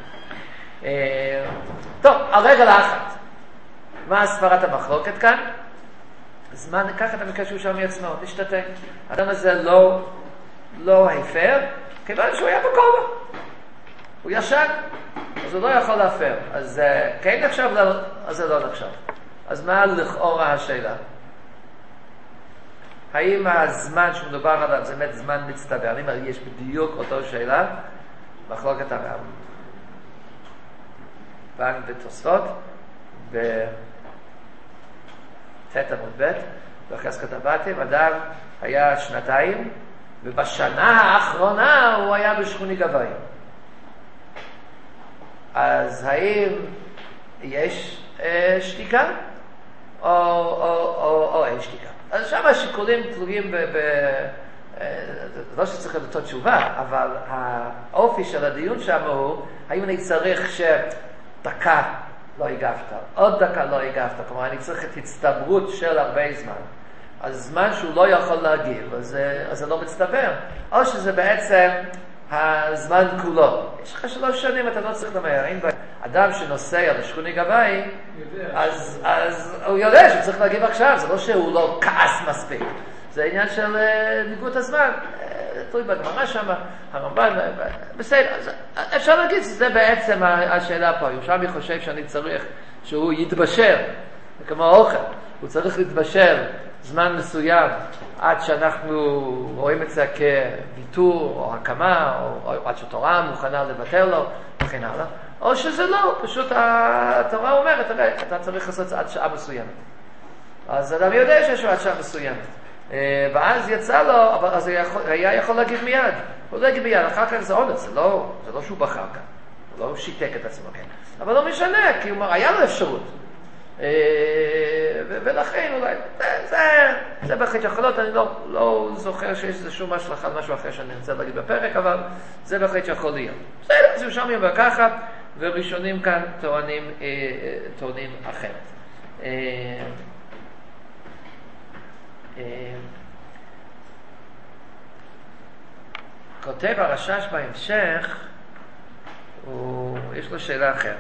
טוב, על רגל האחת. מה סברת המחלוקת כאן? אז מה ניקח את המקרה שירושלמי עצמו? נשתתק. האדם הזה לא הפר, כיוון שהוא היה בכובע. הוא ישן, אז הוא לא יכול להפר. אז כן נחשב, אז זה לא נחשב. אז מה לכאורה השאלה? האם הזמן שמדובר עליו זה באמת זמן מצטבר? האם יש בדיוק אותו שאלה? מחלוקת הרב. בן בתוספות, בתת עמוד ב', בחזקת הבתים, אדם היה 2, ובשנה האחרונה הוא היה בשכוני גבוהים. אז האם יש שתיקה או אין שתיקה? אז שם השיקולים תלויים לא שצריך לתת תשובה, אבל האופי של הדיון שם הוא, האם אני צריך שדקה לא הגבת, עוד דקה לא הגבת, כלומר אני צריך את הצטברות של הרבה זמן. אז זמן שהוא לא יכול להגיב, אז זה לא מצטבר. או שזה בעצם הזמן כולו. יש לך 3 שנים, אתה לא צריך למהר. אם אדם שנוסע לשכוני גבאי, אז הוא יודע שהוא צריך להגיב עכשיו, זה לא שהוא לא כעס מספיק. זה עניין של ניגוד הזמן. תלוי בגמרא שם, הרמב"ן, בסדר. אפשר להגיד שזה בעצם השאלה פה. ירושלמי חושב שאני צריך שהוא יתבשר, כמו אוכל. הוא צריך להתבשר זמן מסוים עד שאנחנו רואים את זה כוויתור או הקמה, או עד שתורה מוכנה לבטל לו. וכן הלאה, או שזה לא, פשוט התורה אומרת, אתה צריך לעשות עד שעה מסוימת. אז אדם יודע שיש לו עד שעה מסוימת. ואז יצא לו, אז הוא היה יכול להגיד מיד. הוא לא יגיד מיד, אחר כך זה אונס, זה לא שהוא בחר כאן. הוא לא שיתק את עצמו, כן. אבל לא משנה, כי הוא היה לו אפשרות. ולכן אולי, זה בהחלט יכולות, אני לא זוכר שיש איזה שום השלכה על משהו אחר שאני רוצה להגיד בפרק, אבל זה בהחלט יכול להיות. בסדר, אז הוא שם יאמר ככה, וראשונים כאן טוענים אחרת. כותב הרש"ש בהמשך, יש לו שאלה אחרת.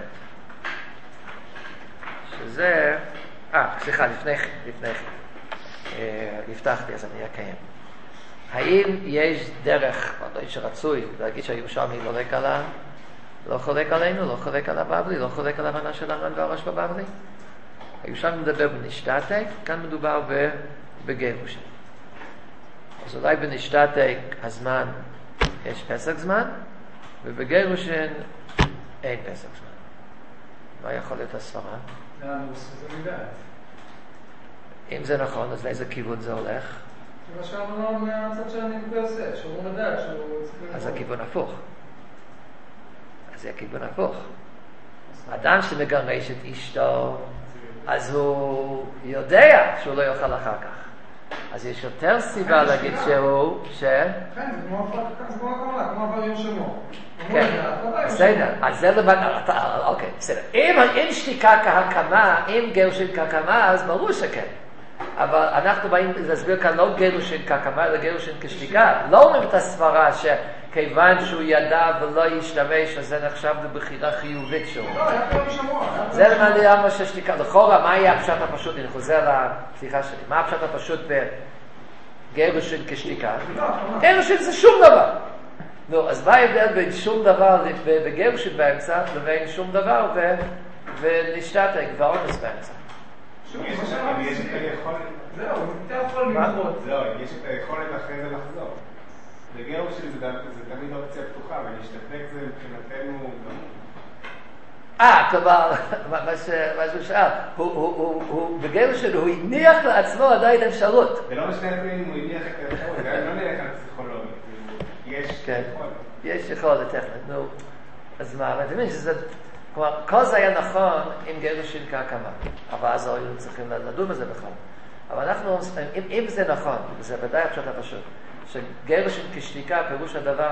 שזה, סליחה, לפני כן. הבטחתי, אז אני אקיים. האם יש דרך, שרצוי, להגיד שהירושלמי לא חולק עלינו, לא חולק על הבבלי, לא חולק על הבנה של הר"ן והראש בבבלי? הירושלמי מדבר בנשתתק, כאן מדובר בגירושין. אז אולי בנשתתק הזמן יש פסק זמן, ובגירושין אין פסק זמן. מה יכול להיות הסברה? זה מדעת. אם זה נכון, אז לאיזה כיוון זה הולך? מה שאמרנו מהצד של הנקודה עושה, שהוא מדעת, אז הכיוון הפוך. אז זה הכיוון הפוך. אדם שמגרש את אשתו, אז הוא יודע שהוא לא יוכל אחר כך. אז יש יותר סיבה להגיד שהוא, כן, זה כמו עבר יום שמו. כן, בסדר. אז זה לבד, אוקיי, בסדר. אם שתיקה כהקמה, אם גירושין כהקמה, אז ברור שכן. אבל אנחנו באים להסביר כאן לא גירושין כהקמה, אלא גירושין כשתיקה. לא אומרים את הסברה שכיוון שהוא ידע ולא ישתמש, אז זה נחשב לבחירה חיובית שלו. זה למעלה מה ששתיקה. לכאורה, מה יהיה הפשט הפשוט? אני חוזר לפתיחה שלי. מה הפשט הפשוט בגירושין כשתיקה? גירושין זה שום דבר. נו, אז מה ההבדל בין שום דבר בגירושין באמצע לבין שום דבר ונשתתק ואונס באמצע? יש את היכולת... זהו, אתה יכול למחות. זהו, יש את היכולת אחרי זה לחזור. בגירושין זה תמיד אופציה פתוחה, ולהשתתק זה מבחינתנו גם... כלומר, מה שהוא שאל, בגירושין הוא הניח לעצמו עדיין אפשרות. זה לא משנה אם הוא הניח את האפשרות, זה לא נלך על פסיכולוגיה. יש יכולת טכנית, נו. אז מה, אתה מבין שזה... כלומר, כל זה היה נכון עם גירושין כהקמה, אבל אז היו צריכים לדון בזה בכלל. אבל אנחנו, אם זה נכון, זה ודאי הפשט הפשוט, שגירושין כשתיקה פירוש הדבר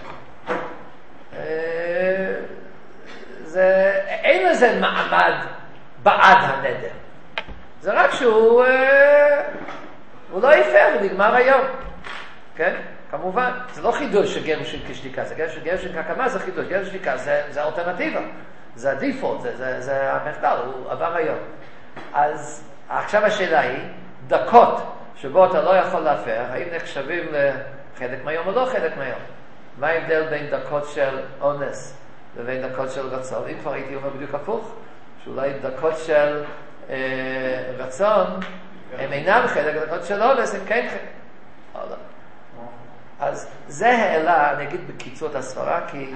אין לזה מעמד בעד הנדר. זה רק שהוא לא יפר ונגמר היום. כן? כמובן, זה לא חידוש של גירושין כשתיקה, זה גירושין כהקמה זה חידוש, גירושין כשתיקה זה האלטרנטיבה. זה הדיפולט, זה המחדל, הוא עבר היום. אז עכשיו השאלה היא, דקות שבו אתה לא יכול להפר, האם נחשבים לחלק מהיום או לא חלק מהיום? מה ההבדל בין דקות של אונס לבין דקות של רצון? אם כבר הייתי אומר בדיוק הפוך, שאולי דקות של רצון הם אינם חלק, דקות של אונס הם כן חלק. אז זה העלה, אני אגיד בקיצור את הסברה, כי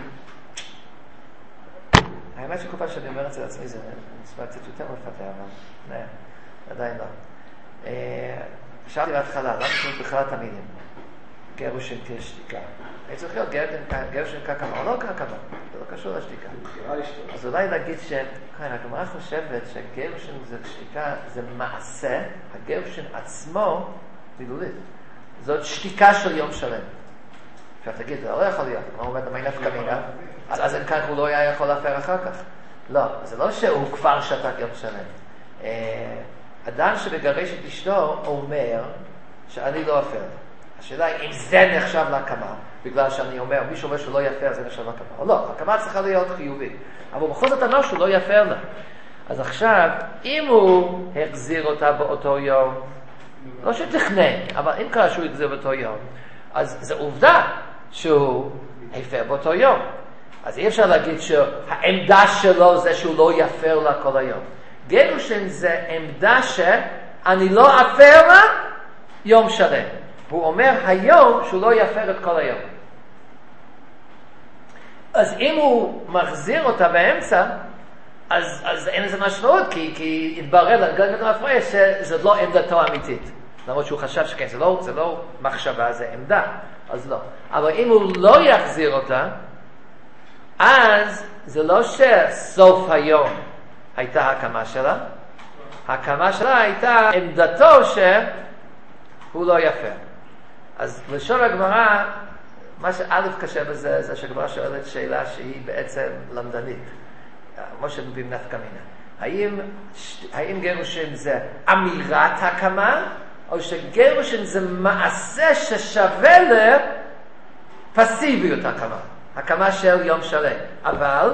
האמת שכל פעם שאני אומר את זה לעצמי, זה נשמע קצת יותר מפתה, אבל עדיין לא. שאלתי בהתחלה, למה צריך בכלל תמידים? גירושין כשתיקה. אני צריך להיות גירושין כהקמה, או לא כהקמה, זה לא קשור לשתיקה. אז אולי להגיד הגמרא חושבת שגירושין זה שתיקה, זה מעשה, הגירושין עצמו, מילולית. זאת שתיקה של יום שלם. עכשיו תגיד, זה לא יכול להיות, כמו אומר, מה נפקא מינה? אז אם כך הוא לא היה יכול להפר אחר כך. לא, זה לא שהוא כבר שתק יום שלם. אדם שמגרש את אשתו אומר שאני לא אפר. השאלה היא אם זה נחשב להקמה, בגלל שאני אומר, מי שאומר שהוא לא יפר זה נחשב להקמה. או לא, הקמה צריכה להיות חיובית. אבל בכל זאת אמר שהוא לא יפר לה. אז עכשיו, אם הוא החזיר אותה באותו יום, לא שתכנן, אבל אם קרה שהוא החזיר באותו יום, אז זו עובדה שהוא הפר באותו יום. אז אי אפשר להגיד שהעמדה שלו זה שהוא לא יפר לה כל היום. גירושין זה עמדה שאני לא אפר לה יום שלם. הוא אומר היום שהוא לא יפר את כל היום. אז אם הוא מחזיר אותה באמצע, אז אין לזה משמעות, כי התברר לגלגל המפרש שזאת לא עמדתו האמיתית. למרות שהוא חשב שכן, זה לא מחשבה, זה עמדה, אז לא. אבל אם הוא לא יחזיר אותה, אז זה לא שסוף היום הייתה הקמה שלה, הקמה שלה הייתה עמדתו שהוא לא יפר. אז לשון הגמרא, מה שא' קשה בזה, זה שהגמרא שואלת שאלה שהיא בעצם למדנית. כמו שמביאים נפקא מינה. האם גירושין זה אמירת הקמה, או שגירושין זה מעשה ששווה לפסיביות הקמה. הקמה של יום שלם. אבל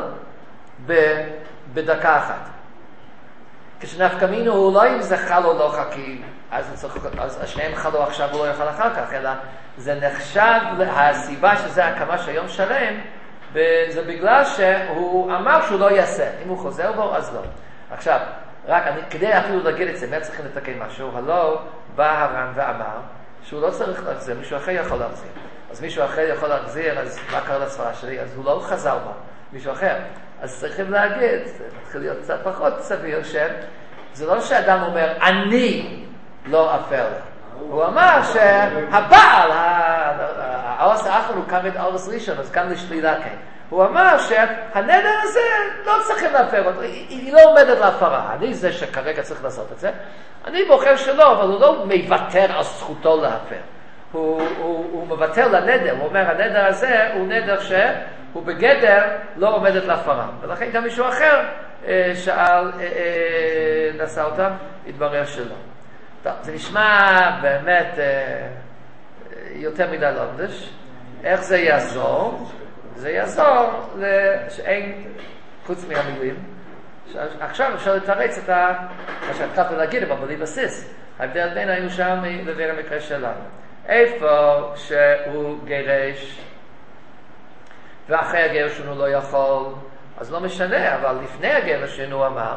בדקה אחת. כשנפקא מינה הוא לא אם זה חל או לא חכי, אז השניהם חלו עכשיו הוא לא יוכל אחר כך, אלא זה נחשב, הסיבה שזה הקמה של יום שלם, זה בגלל שהוא אמר שהוא לא יעשה. אם הוא חוזר בו, אז לא. עכשיו, רק כדי אפילו להגיד את זה, מה צריכים לתקן משהו? הלא בא הר"ן ואמר שהוא לא צריך להחזיר, מישהו אחר יכול להחזיר. אז מישהו אחר יכול להחזיר, אז מה קרה לסברה שלי? אז הוא לא חזר בה, מישהו אחר. אז צריכים להגיד, זה מתחיל להיות קצת פחות סביר, שזה לא שאדם אומר, אני לא אפר לה. הוא אמר שהבעל, האורס האחרון הוא קם את האורס ראשון, אז קם לשלילה כן. הוא אמר שהנדר הזה לא צריכים להפר אותו, היא לא עומדת להפרה. אני זה שכרגע צריך לעשות את זה. אני בוחר שלא, אבל הוא לא מוותר על זכותו להפר. הוא מוותר לנדר, הוא אומר הנדר הזה הוא נדר שהוא בגדר לא עומדת להפרה. ולכן גם מישהו אחר שאל, נעשה אותה, התברר שלא. טוב, זה נשמע באמת יותר מדי לומדש. איך זה יעזור? זה יעזור שאין, חוץ מהמילים, עכשיו אפשר לתרץ את מה שהתחלת להגיד, אבל בלי בסיס. ההבדל בין הירושלמי לבין המקרה שלנו. איפה שהוא גירש, ואחרי הגירשון הוא לא יכול, אז לא משנה, אבל לפני הגירשון הוא אמר,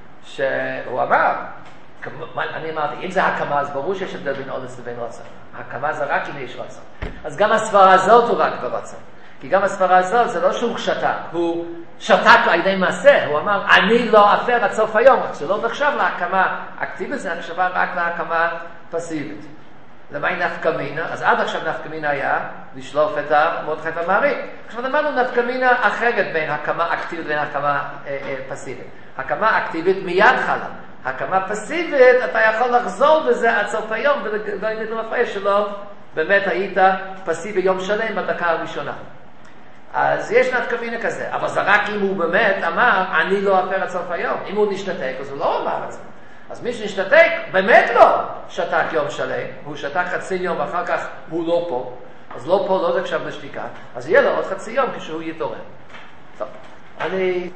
אני אמרתי, אם זה הקמה, אז ברור שיש הבדל בין אונס לבין רצון. הקמה זה רק אם יש רצון. אז גם הסברה הזאת הוא רק ברצון. כי גם הסברה הזאת זה לא שהוא שתק, הוא שתק על ידי מעשה. הוא אמר, אני לא אפר עד סוף היום, רק שלא נחשב להקמה אקטיבית, זה נחשבה רק להקמה פסיבית. למה היא נפקא מינה? אז עד עכשיו נפקא מינה היה לשלוף את המרדכי והמעריב. עכשיו אמרנו נפקא מינה אחרת בין הקמה אקטיבית לבין הקמה פסיבית. הקמה אקטיבית מיד חלה. הקמה פסיבית, אתה יכול לחזור בזה עד סוף היום, ולא ידעו מפרש שלא, באמת היית פסיבי יום שלם בדקה הראשונה. אז יש נפקא מינה כזה, אבל זה רק אם הוא באמת אמר, אני לא אפר עד סוף היום. אם הוא נשתתק, אז הוא לא אמר את זה. אז מי שנשתתק, באמת לא שתק יום שלם, הוא שתק חצי יום, ואחר כך הוא לא פה, אז לא פה, לא נחשב לשתיקה, אז יהיה לו עוד חצי יום כשהוא יתעורר. טוב, אני...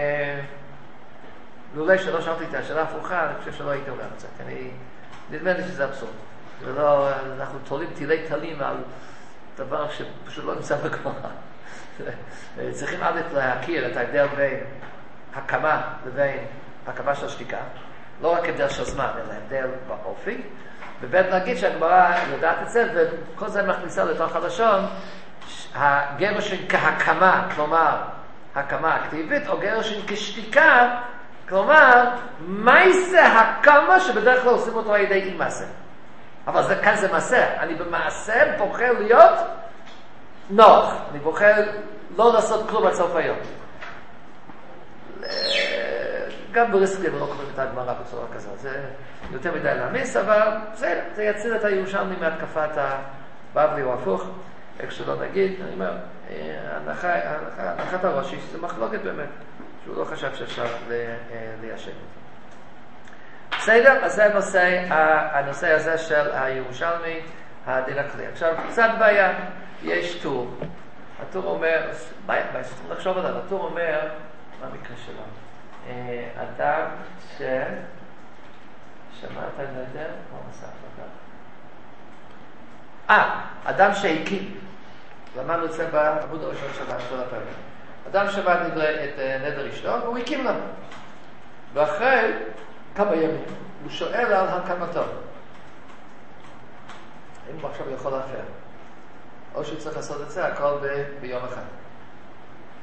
לולא שלא שאלתי את השאלה הפוכה, אני חושב שלא הייתי אומר את זה, כי נדמה לי שזה אבסורד. ולא, אנחנו תולים תילי תלים על דבר שפשוט לא נמצא בגמרא. צריכים עד להכיר את ההבדל בין הקמה לבין הקמה של השתיקה, לא רק הבדל של זמן, אלא הבדל באופי, ובית להגיד שהגמרא יודעת את זה, וכל זה מכניסה לתוך הלשון, הגרשין כהקמה, כלומר, הקמה אקטיבית, או גרשין כשתיקה, כלומר, מעשה הקמה שבדרך כלל עושים אותו על ידי עם מעשה. אבל כאן זה מעשה. אני במעשה בוחר להיות נוח. אני בוחר לא לעשות כלום עד סוף היום. גם בריסקלים לא קוראים את הגמרא בצורה כזאת. זה יותר מדי להמיס, אבל זה יציל את הירושלמי מהתקפת הבבלי או הפוך. איך שלא נגיד, אני אומר, הנחת הראשי, שזה מחלוקת באמת. שהוא לא חשב שאפשר ליישב. בסדר? אז זה הנושא הזה של הירושלמי, הדין הכלי. עכשיו, קצת בעיה, יש טור. הטור אומר, בעיה, צריכים לחשוב עליו, הטור אומר, מה המקרה שלו? אדם שמעת נדר, מה מסע החלטה? אדם שהקים. למדנו את זה בעמוד הראשון של הפרק. אדם שבא את נדר אשתו, והוא הקים לנו. ואחרי כמה ימים, הוא שואל על הקמתו. האם הוא עכשיו יכול להפר? או שהוא צריך לעשות את זה הכל ביום אחד.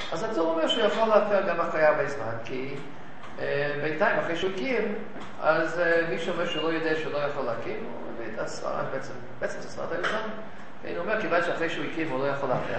אז הטור אומר שהוא יכול להפר גם אחרי הרבה זמן, כי בינתיים אחרי שהוא הקים, אז מי שאומר שהוא לא יודע שהוא לא יכול להקים, הוא מביא את הסברה, בעצם זה סברת היוזם. הוא אומר, כיוון שאחרי שהוא הקים הוא לא יכול להפר,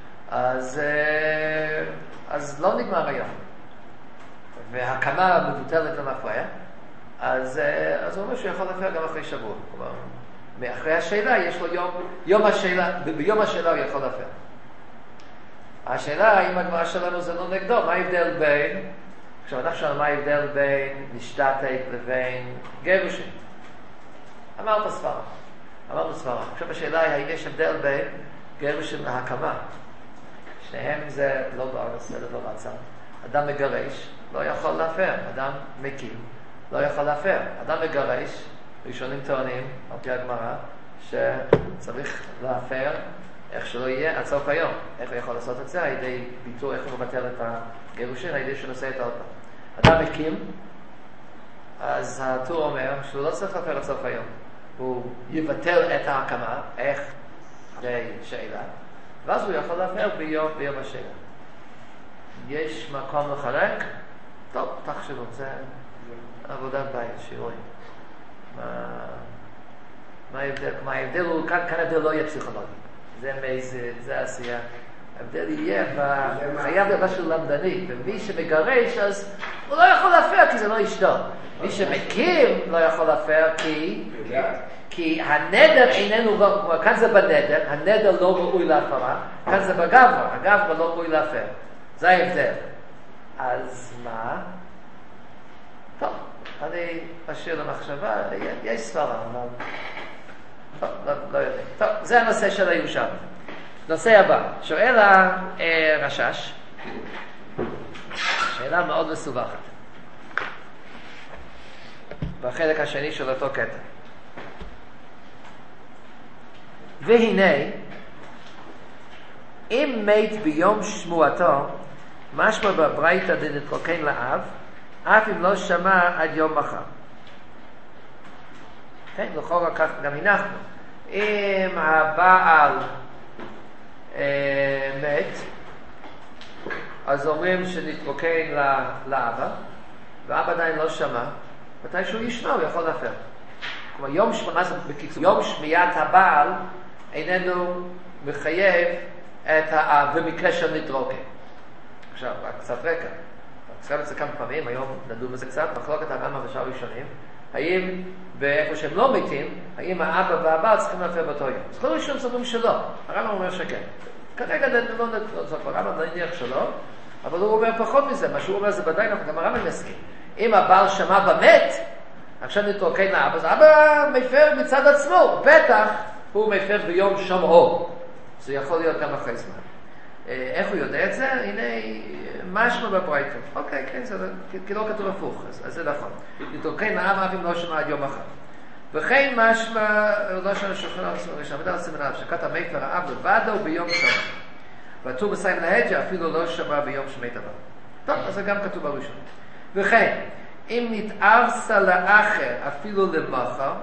אז לא נגמר היום. והקמה מבוטלת למפרע, אז הוא אומר שהוא יכול להפר גם אחרי שבוע. כלומר, מאחרי השאלה יש לו יום השאלה, ביום השאלה הוא יכול להפר. השאלה, האם הגמרא שלנו זה לא נגדו, מה ההבדל בין, עכשיו אנחנו שואלים מה ההבדל בין נשתתק לבין גירושין? אמרנו סברה. עכשיו השאלה היא, האם יש הבדל בין גירושין להקמה? שניהם זה לא בארץ, זה לא רצה. אדם מגרש, לא יכול להפר. אדם מקים, לא יכול להפר. אדם מגרש, ראשונים טוענים, על פי הגמרא, שצריך להפר איך שלא יהיה עד סוף היום. איך הוא יכול לעשות את זה? על ידי ביטור, איך הוא מבטל את הגירושין, על ידי שנושא את האוטו. אדם מקים, אז הטור אומר שהוא לא צריך להפר עד סוף היום. הוא יבטל את ההקמה, איך? זה שאלה. ואז הוא יכול להפר ביום השאלה. יש מקום לחלק? טוב, תחשבו, זה עבודת בית, שיעורים. מה ההבדל הוא, כאן ההבדל לא יהיה פסיכולוגי. זה עשייה. ההבדל יהיה, חייב להיות משהו למדני, ומי שמגרש, אז הוא לא יכול להפר, כי זה לא אשתו. מי שמקים לא יכול להפר, כי הנדר איננו, כאן זה בנדר, הנדר לא ראוי להפרה, כאן זה בגבר, הגבר לא ראוי להפר. זה ההבדל. אז מה? טוב, אני אשאיר למחשבה, יש סברה, אבל טוב, לא יודע. טוב, זה הנושא של הירושלמי. נושא הבא, שואל הרשש, שאלה מאוד מסובכת, בחלק השני של אותו קטע. והנה, אם מת ביום שמועתו, משמע בברייתא דנתרוקן לאב, אף אם לא שמע עד יום מחר. כן, לכאורה כך גם הנחנו. אם הבעל מת, אז אומרים שנתרוקן לאבא, ואבא עדיין לא שמע, מתי שהוא ישמע הוא יכול להפר. כלומר, יום שמיעת הבעל איננו מחייב את האב במקרה של נתרוקן. עכשיו, רק קצת רקע. נזכר את זה כמה פעמים, היום נדון בזה קצת, מחלוקת הרמב"ם ושאר ראשונים, האם באיפה שהם לא מתים, האם האבא והבעל צריכים להפר באותו יום. אז כל ראשון סוברים שלא, הרמב"ם אומר שכן. כרגע לא נתרוקן, הרמב"ם נניח שלא, אבל הוא אומר פחות מזה, מה שהוא אומר זה ודאי, גם הרמב"ם מסכים. אם הבעל שמע במת, עכשיו נתרוקן לאבא, אז אבא מפר מצד עצמו, בטח הוא מפר ביום שומעו. זה יכול להיות גם אחרי זמן. איך הוא יודע את זה? הנה, משמע בברייתא. אוקיי, כן, זה כי לא כתוב הפוך, אז זה נכון. נתרוקן לאבא אף אם לא שמע עד יום אחד. וכן משמע, לא שמע שולחן עבודה לסמינר, שכת המפר האב לבדו ביום שומע. והטור בסיים להג'ה אפילו לא שמע ביום שמת הבא. טוב, אז זה גם כתוב בראשון. וכן, אם נתארסה לאחר אפילו למחר,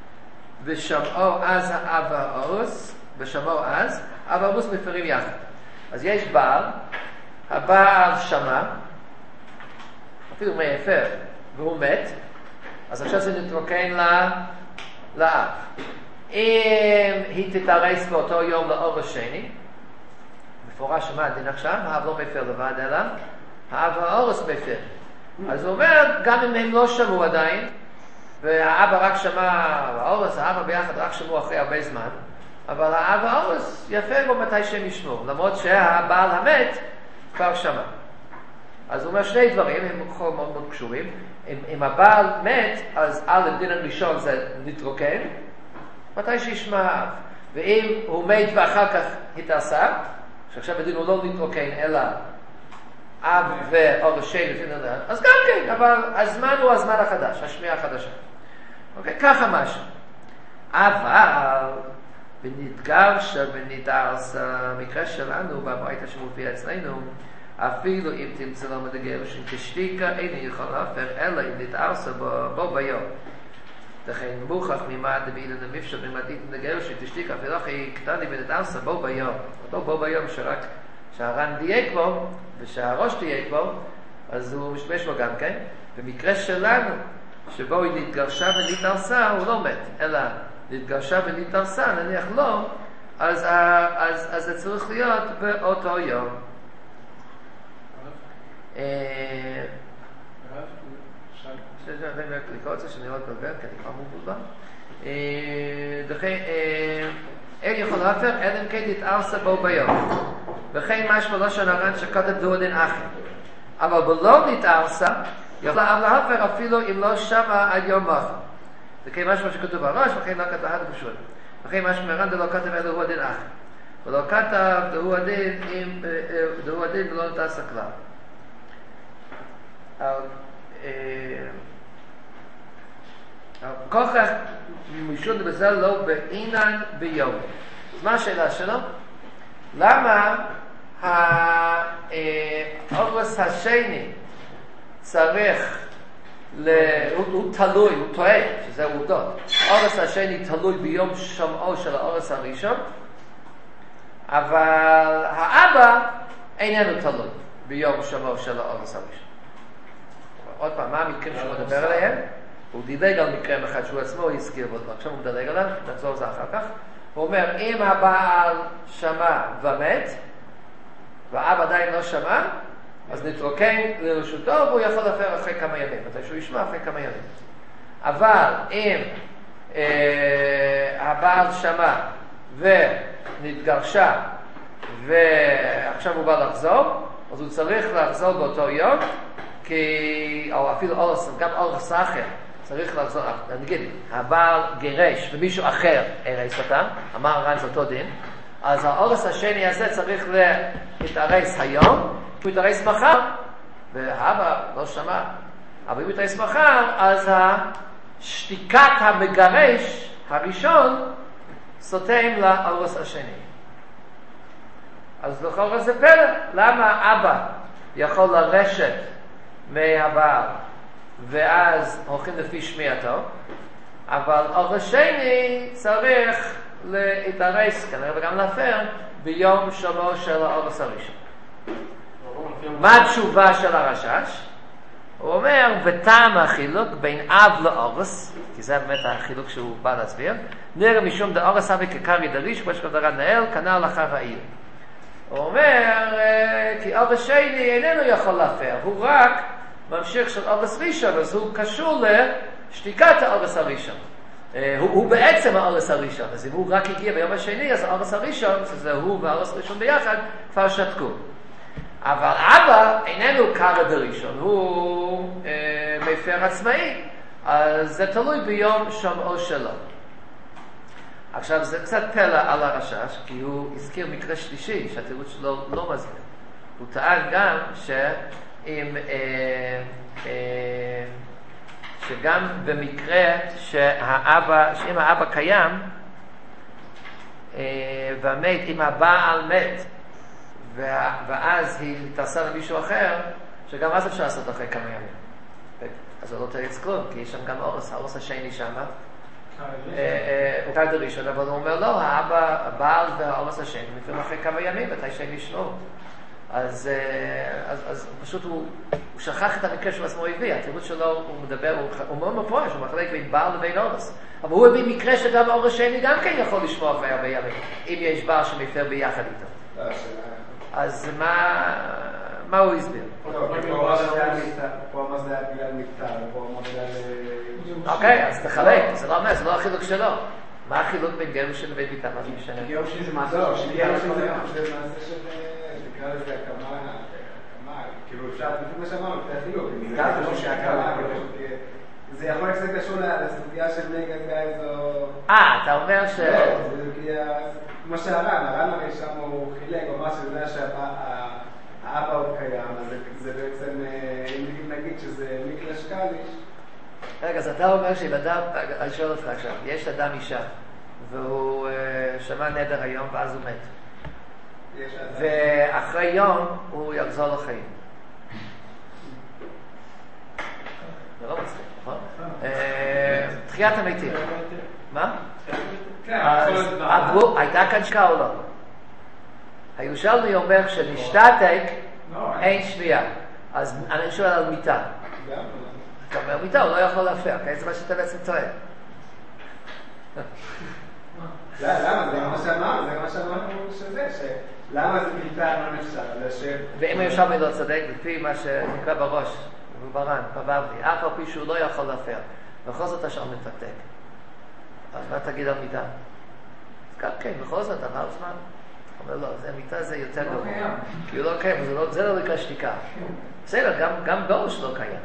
ושמעו אז האב והאורס, ושמעו אז, אב והאורס מפרים יחד. אז יש בעל, הבעל שמע, אפילו מפר, והוא מת, אז עכשיו זה נתרוקן לאב. אם היא תתארס באותו יום לאור השני, מפורש מה הדין עכשיו, האב לא מפר לבד אלא, האב והאורס מפר. אז הוא אומר, גם אם הם לא שמעו עדיין, והאבא רק שמע, האורס, האבא ביחד רק שמעו אחרי הרבה זמן, אבל האב והאורס יפה בו מתי שהם ישמעו, למרות שהבעל המת כבר שמע. אז הוא אומר שני דברים, הם מאוד מאוד קשורים. אם הבעל מת, אז דין הראשון זה נתרוקן, מתי שישמע האב. ואם הוא מת ואחר כך התעשה, שעכשיו הדין הוא לא נתרוקן, אלא אב ואורס שני, אז גם כן, אבל הזמן הוא הזמן החדש, השמיעה החדשה. אוקיי, ככה משהו. אבל ונתגרש ונתארס, המקרה שלנו בברייתא שמופיע אצלנו, אפילו אם תמצא לו מדגרש כשתיקה איני יכול להפר אלא אם נתארס בו ביום. לכן מוכח ממד ואילן המפשר ממדית מדגרש כשתיקה אפילו אחי קטני ונתארס בו ביום. אותו בו ביום שרק שהר"ן דייק בו, ושהראש דייק בו, אז הוא משתמש בו גם כן. במקרה שלנו, שבו היא נתגרשה ונתארסה, הוא לא מת, אלא נתגרשה ונתארסה, נניח לא, אז זה צריך להיות באותו יום. לקרוא את זה שאני לא אתגבר, כי אני כבר מבולבל. אין יכול להפר, אלא אם כן תתארסה בו ביום. וכן משמע לשון הר"ן שכתב דהו דין אחר. אבל בלא נתארסה, יכולה להפר אפילו אם לא שמה עד יום מחר. וכן משמע שכתוב בראש, וכן לא כתב הדין פשוט. וכן משמע הר"ן דלא כתב אלא הוא הדין אחר. ולא כתב דהו הדין ולא נתארסה כלל. כוכך משון בזה לא בעינן ביום. אז מה השאלה שלו? למה האורס השני צריך הוא תלוי, הוא טועה, שזה עובדות. האורס השני תלוי ביום שמעו של האורס הראשון, אבל האבא איננו תלוי ביום שמעו של האורס הראשון. עוד פעם, מה המקרים שהוא מדבר עליהם? הוא דילג על מקרה אחד שהוא עצמו הזכיר בו, עכשיו הוא מדלג עליו, נחזור זה אחר כך. הוא אומר, אם הבעל שמע ומת, והאב עדיין לא שמע, אז נתרוקן לרשותו, והוא יכול להפר אחרי כמה ימים, מתי שהוא ישמע אחרי כמה ימים. אבל אם הבעל שמע ונתגרשה, ועכשיו הוא בא לחזור, אז הוא צריך לחזור באותו יום, או אפילו גם אורס אחר, צריך לחזור, נגיד, הבעל גירש ומישהו אחר הרס אותם, אמר הר"ן זה אותו דין, אז האורס השני הזה צריך להתארס היום, הוא יתארס מחר, והאבא לא שמע, אבל אם הוא יתארס מחר, אז שתיקת המגרש הראשון סותם לאורס השני. אז לכאורה זה פלא, למה אבא יכול לרשת מהבעל ואז הולכים לפי שמיעתו, אבל אורס שני צריך להתארס כנראה וגם להפר ביום שלו של האורס הראשון. מה התשובה של הרשש? הוא אומר, וטעם החילוק בין אב לאורס, כי זה באמת החילוק שהוא בא להסביר, נראה משום דאורס אבי כקרי דריש, כמו שכתוב נאל, כנ"ל לאחר העיר. הוא אומר, כי אורס שני איננו יכול להפר, הוא רק ממשיך של אורס ראשון, אז הוא קשור לשתיקת האורס הראשון. הוא בעצם האורס הראשון, אז אם הוא רק הגיע ביום השני, אז האורס הראשון, שזה הוא והאורס הראשון ביחד, כבר שתקו. אבל אבא איננו קרא דראשון, הוא מפר עצמאי, אז זה תלוי ביום שמעו שלו. עכשיו זה קצת פלא על הרשש, כי הוא הזכיר מקרה שלישי שהתירוץ שלו לא מסביר. הוא טען גם שגם במקרה שאם האבא קיים והמת, אם הבעל מת ואז היא תעשה למישהו אחר, שגם אז אפשר לעשות אחרי כמה ימים. אז הוא לא תריץ כלום, כי יש שם גם האורס השני שם. הוא קרא דראשון, אבל הוא אומר לא, הבעל והאורס השני מפרים אחרי כמה ימים, מתי שהם ישמעו. אז פשוט הוא שכח את המקרה שהוא עצמו הביא, התירוץ שלו הוא מדבר, הוא מאוד מפורש, הוא מחלק בין בעל לבין אורס. אבל הוא הביא מקרה שגם האורס שני גם כן יכול לשמוע אחרי הרבה ימים, אם יש בעל שמפר ביחד איתו. אז מה הוא הסביר? פה מה זה היה בגלל מקטר, פה מה זה היה... אוקיי, אז תחלק, זה לא אומר, זה לא החילוק שלו. מה החילוק בין גירושין לבין ביתה? מה זה משנה? גירושין זה מעשה, גירושין זה מעשה של... נקרא לזה הקמה, כאילו אפשר, לפי מה שאמרנו, זה החילוק, מקטר זה לא שהקמה, זה יכול להיות קשור לסוגיה של נגד באיזו... אתה אומר ש... כמו שהר"ן הרי שם הוא חילק או משהו, זה שהאבא עוד קיים, אז זה בעצם, אם נגיד שזה מקלש קליש. רגע, אז אתה אומר שאם אדם, אני שואל אותך עכשיו, יש אדם אישה, והוא שמע נדר היום ואז הוא מת. ואחרי יום הוא יחזור לחיים. זה לא מצליח, נכון? תחיית המתים. מה? הייתה כאן שכה או לא? הירושלמי אומר שנשתתק אין שמיעה. אז אני שואל על מיטה. אתה אומר מיטה, הוא לא יכול להפר, זה מה שאתה בעצם טוען. למה? זה מה שאמרנו למה זה מיטה לא נחשב? ואם הירושלמי לא צודק, לפי מה שנקרא בראש, ברן, בבבלי, אף על פי שהוא לא יכול להפר, בכל זאת השאר מתקתק. אז מה תגיד על מיטה? אז גם כן, בכל זאת, עבר זמן. הוא אומר, לא, מיטה זה יותר גרוע. כי הוא לא קיים, זה לא נקרא שתיקה. בסדר, גם גרוש לא קיים.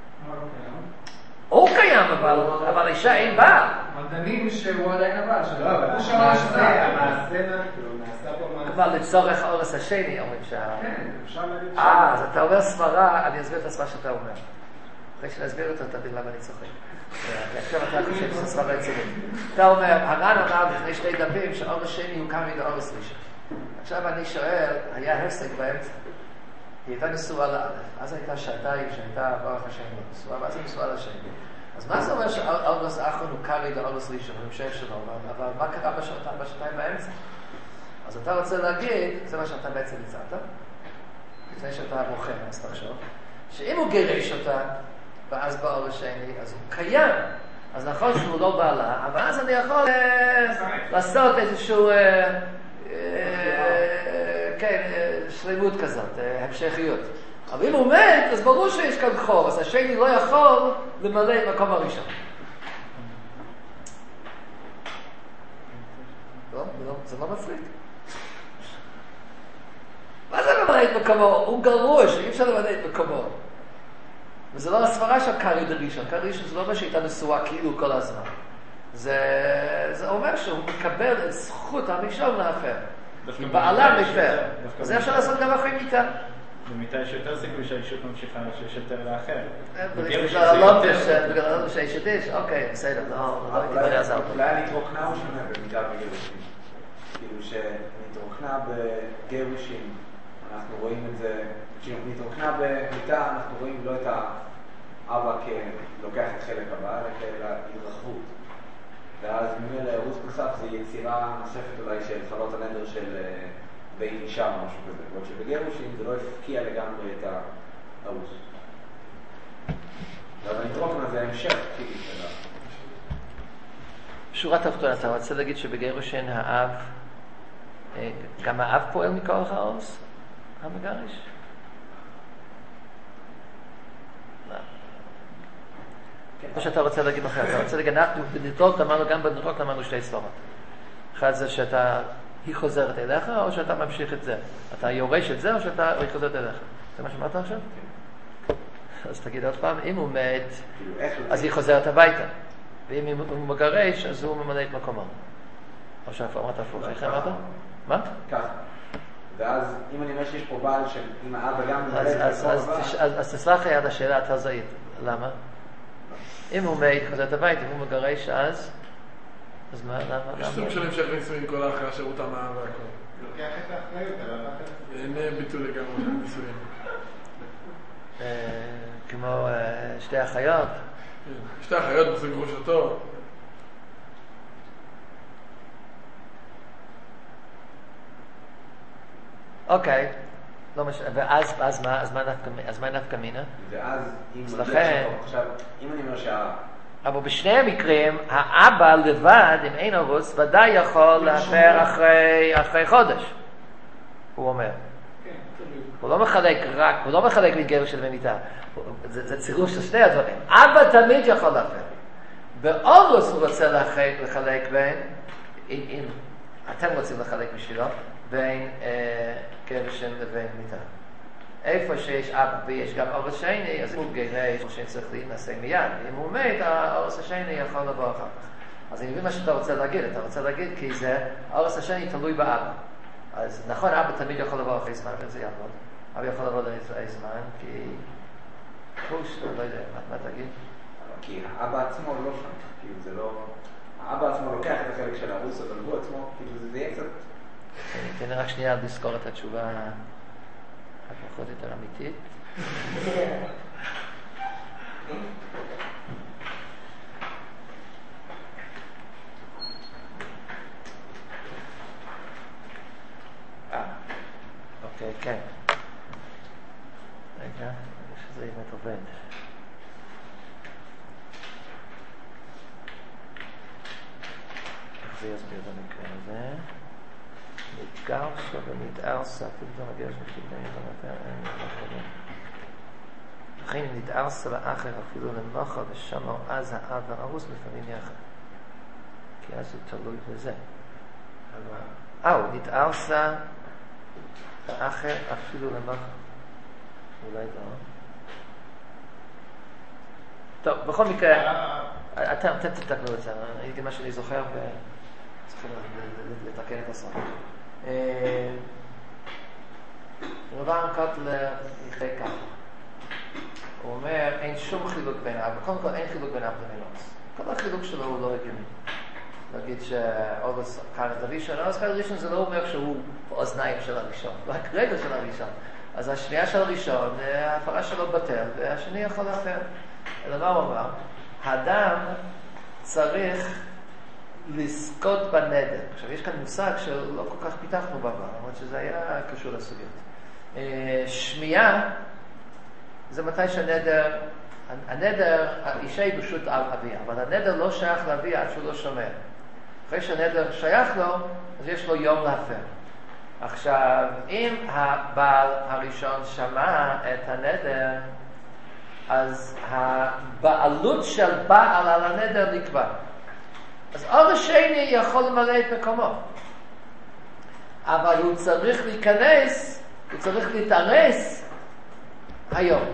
הוא קיים, אבל אישה אין בעל. מדענים שהוא עדיין הבעל שלו. לא, אבל המעשה נעשה פה מעשה. אבל לצורך האורס השני, אומרים כן, אפשר להגיד אז אתה אומר סברה, אני אסביר את הסברה שאתה אומר. אחרי שנסביר אותו, תבין למה אני צוחק. עכשיו אתה חושב שזה סברה רצינית. אתה אומר, הר"ן אמר לפני 2 דפים שהאורס שני הוא קם מדאורס ראשון. עכשיו אני שואל, היה הפסק באמצע. היא הייתה נשואה לאלף, אז הייתה שעתיים שהייתה ברוך השם לא נשואה, ואז היא נשואה לשני. אז מה זה אומר שהאורס האחרון הוא קרי לאורס ראשון, הוא המשך שלו, אבל מה קרה בשעתיים באמצע? אז אתה רוצה להגיד, זה מה שאתה בעצם הצעת, לפני שאתה בוחר, אז תחשוב, שאם הוא גירש אותה, ואז באורס שני, אז הוא קיים. אז נכון שהוא לא בעלה, אבל אז אני יכול לעשות איזשהו כן, שלמות כזאת, המשכיות. אבל אם הוא מת, אז ברור שיש כאן חור, אז השני לא יכול למלא את מקום הראשון. לא, זה לא מפריד. מה זה למלא את מקומו? הוא גרוש, אי אפשר למלא את מקומו. וזה לא הסברה של קרי דרישון. קרי דרישון זה לא מה שהייתה נשואה כאילו כל הזמן. זה אומר שהוא מקבל את זכות הראשון להפר. בעלה מפר. אז זה אפשר לעשות גם אחרי מיטה. במיטה יש יותר סיכוי שהאישות ממשיכה שיש יותר לאחר. בגלל הלום שהאישות יש? אוקיי, בסדר. לא יעזר פה. אולי הנתרוקנה הוא שונה במיטה בגירושים. כאילו שנתרוקנה בגירושים, אנחנו רואים את זה, כשנתרוקנה במיטה אנחנו רואים לא את האבא כלוקח את חלק הבא, אלא כהתרחבות. ואז ממילא אירוס נוסף זה יצירה נוספת אולי של חלות הנדר של בית אישה או משהו כזה. בעוד שבגירושים זה לא הפקיע לגמרי את האירוס. אבל הנתרוקנה זה המשך כאילו שלה. שורה תחתונה, אתה רוצה להגיד שבגירושין האב, גם האב פועל מכוח האירוס? המגרש? מה שאתה רוצה להגיד אחר, אתה רוצה להגיד, אנחנו בנתרוק אמרנו, גם בנתרוק אמרנו 2 סברות. אחד זה היא חוזרת אליך, או שאתה ממשיך את זה. אתה יורש את זה, או היא חוזרת אליך. זה מה שאמרת עכשיו? אז תגיד עוד פעם, אם הוא מת, אז היא חוזרת הביתה. ואם הוא מגרש, אז הוא ממלא את מקומו. או שאתה אמרת הפוך, איך אמרת? מה? ככה. ואז אם אני אומר שיש פה בעל עם האבא גם ממלא את מקומו הבא... אז תסלח לי עד השאלה התרזאית. למה? אם הוא מת, חוזרת הביתה, אם הוא מגרש, אז מה? למה? יש סוג של המשך נישואים כל אחרי השירות המע"מ והכל. לוקח את האחריות, אבל אין ביטול לגמרי של נישואים. כמו 2 אחיות. 2 אחיות בסוג גרושתו. אוקיי. לא משנה, ואז מה נפקא מינה? ואז אם אני אומר אבל בשני המקרים, האבא לבד, אם אין אירוס, ודאי יכול להפר אחרי חודש. הוא אומר. הוא לא מחלק מגבר של במיטה. זה צירוף של 2 הדברים. אבא תמיד יכול להפר. באירוס הוא רוצה לחלק בין, אם אתם רוצים לחלק בשבילו, בין גרשן לבין מיטה. איפה שיש אבא ויש גם אורס שני, אז אם הוא גרש, שצריך להינשא מיד. אם הוא מת, האורס השני יכול לבוא אחר כך. אז אני מבין מה שאתה רוצה להגיד. אתה רוצה להגיד כי זה, האורס השני תלוי באבא. אז נכון, אבא תמיד יכול לבוא אחרי זמן, וזה יעבוד. אבא יכול לבוא אחרי זמן, כי... פוש, לא יודע, מה תגיד? כי האבא עצמו לא שם. כאילו זה לא... האבא עצמו לוקח את החלק של הארוס, אבל הוא עצמו, כאילו זה יהיה קצת... תן לי רק שנייה לזכור את התשובה הפחות יותר אמיתית. שזה באמת עובד. איך זה יסביר את המקרה הזה? נתגרשה ונתארסה, אפילו זה מגיע שכתובים לכן נתארסה לאחר אפילו למחה ושמו אז האב והארוס לפעמים יחד, כי אז הוא תלוי בזה. הוא נתארסה לאחר אפילו למחה, אולי לא. טוב, בכל מקרה אתם תתקנו את זה, אני אגיד מה שאני זוכר וצריכים לתקן את הסוף. רבן קוטלר יחי ככה, הוא אומר אין שום חילוק בין אב, קודם כל אין חילוק בין אב למילוס, כל החילוק שלו הוא לא הגיוני. להגיד שאורס קראת הראשון, אורס קראת הראשון זה לא אומר שהוא באוזניים של הראשון, רק רגל של הראשון. אז השנייה של הראשון, ההפרה שלו בטל, והשני יכול להפר. אלא מה הוא אמר? האדם צריך לזכות בנדר. עכשיו, יש כאן מושג שלא כל כך פיתחנו בעבר, למרות שזה היה קשור לסוגיות. שמיעה זה מתי שהנדר, האישה היא פשוט על אביה, אבל הנדר לא שייך לאביה עד שהוא לא שומע. אחרי שהנדר שייך לו, אז יש לו יום להפר. עכשיו, אם הבעל הראשון שמע את הנדר, אז הבעלות של בעל על הנדר נקבע. אז אור השני יכול למלא את מקומו. אבל הוא צריך להיכנס, הוא צריך להתארס היום.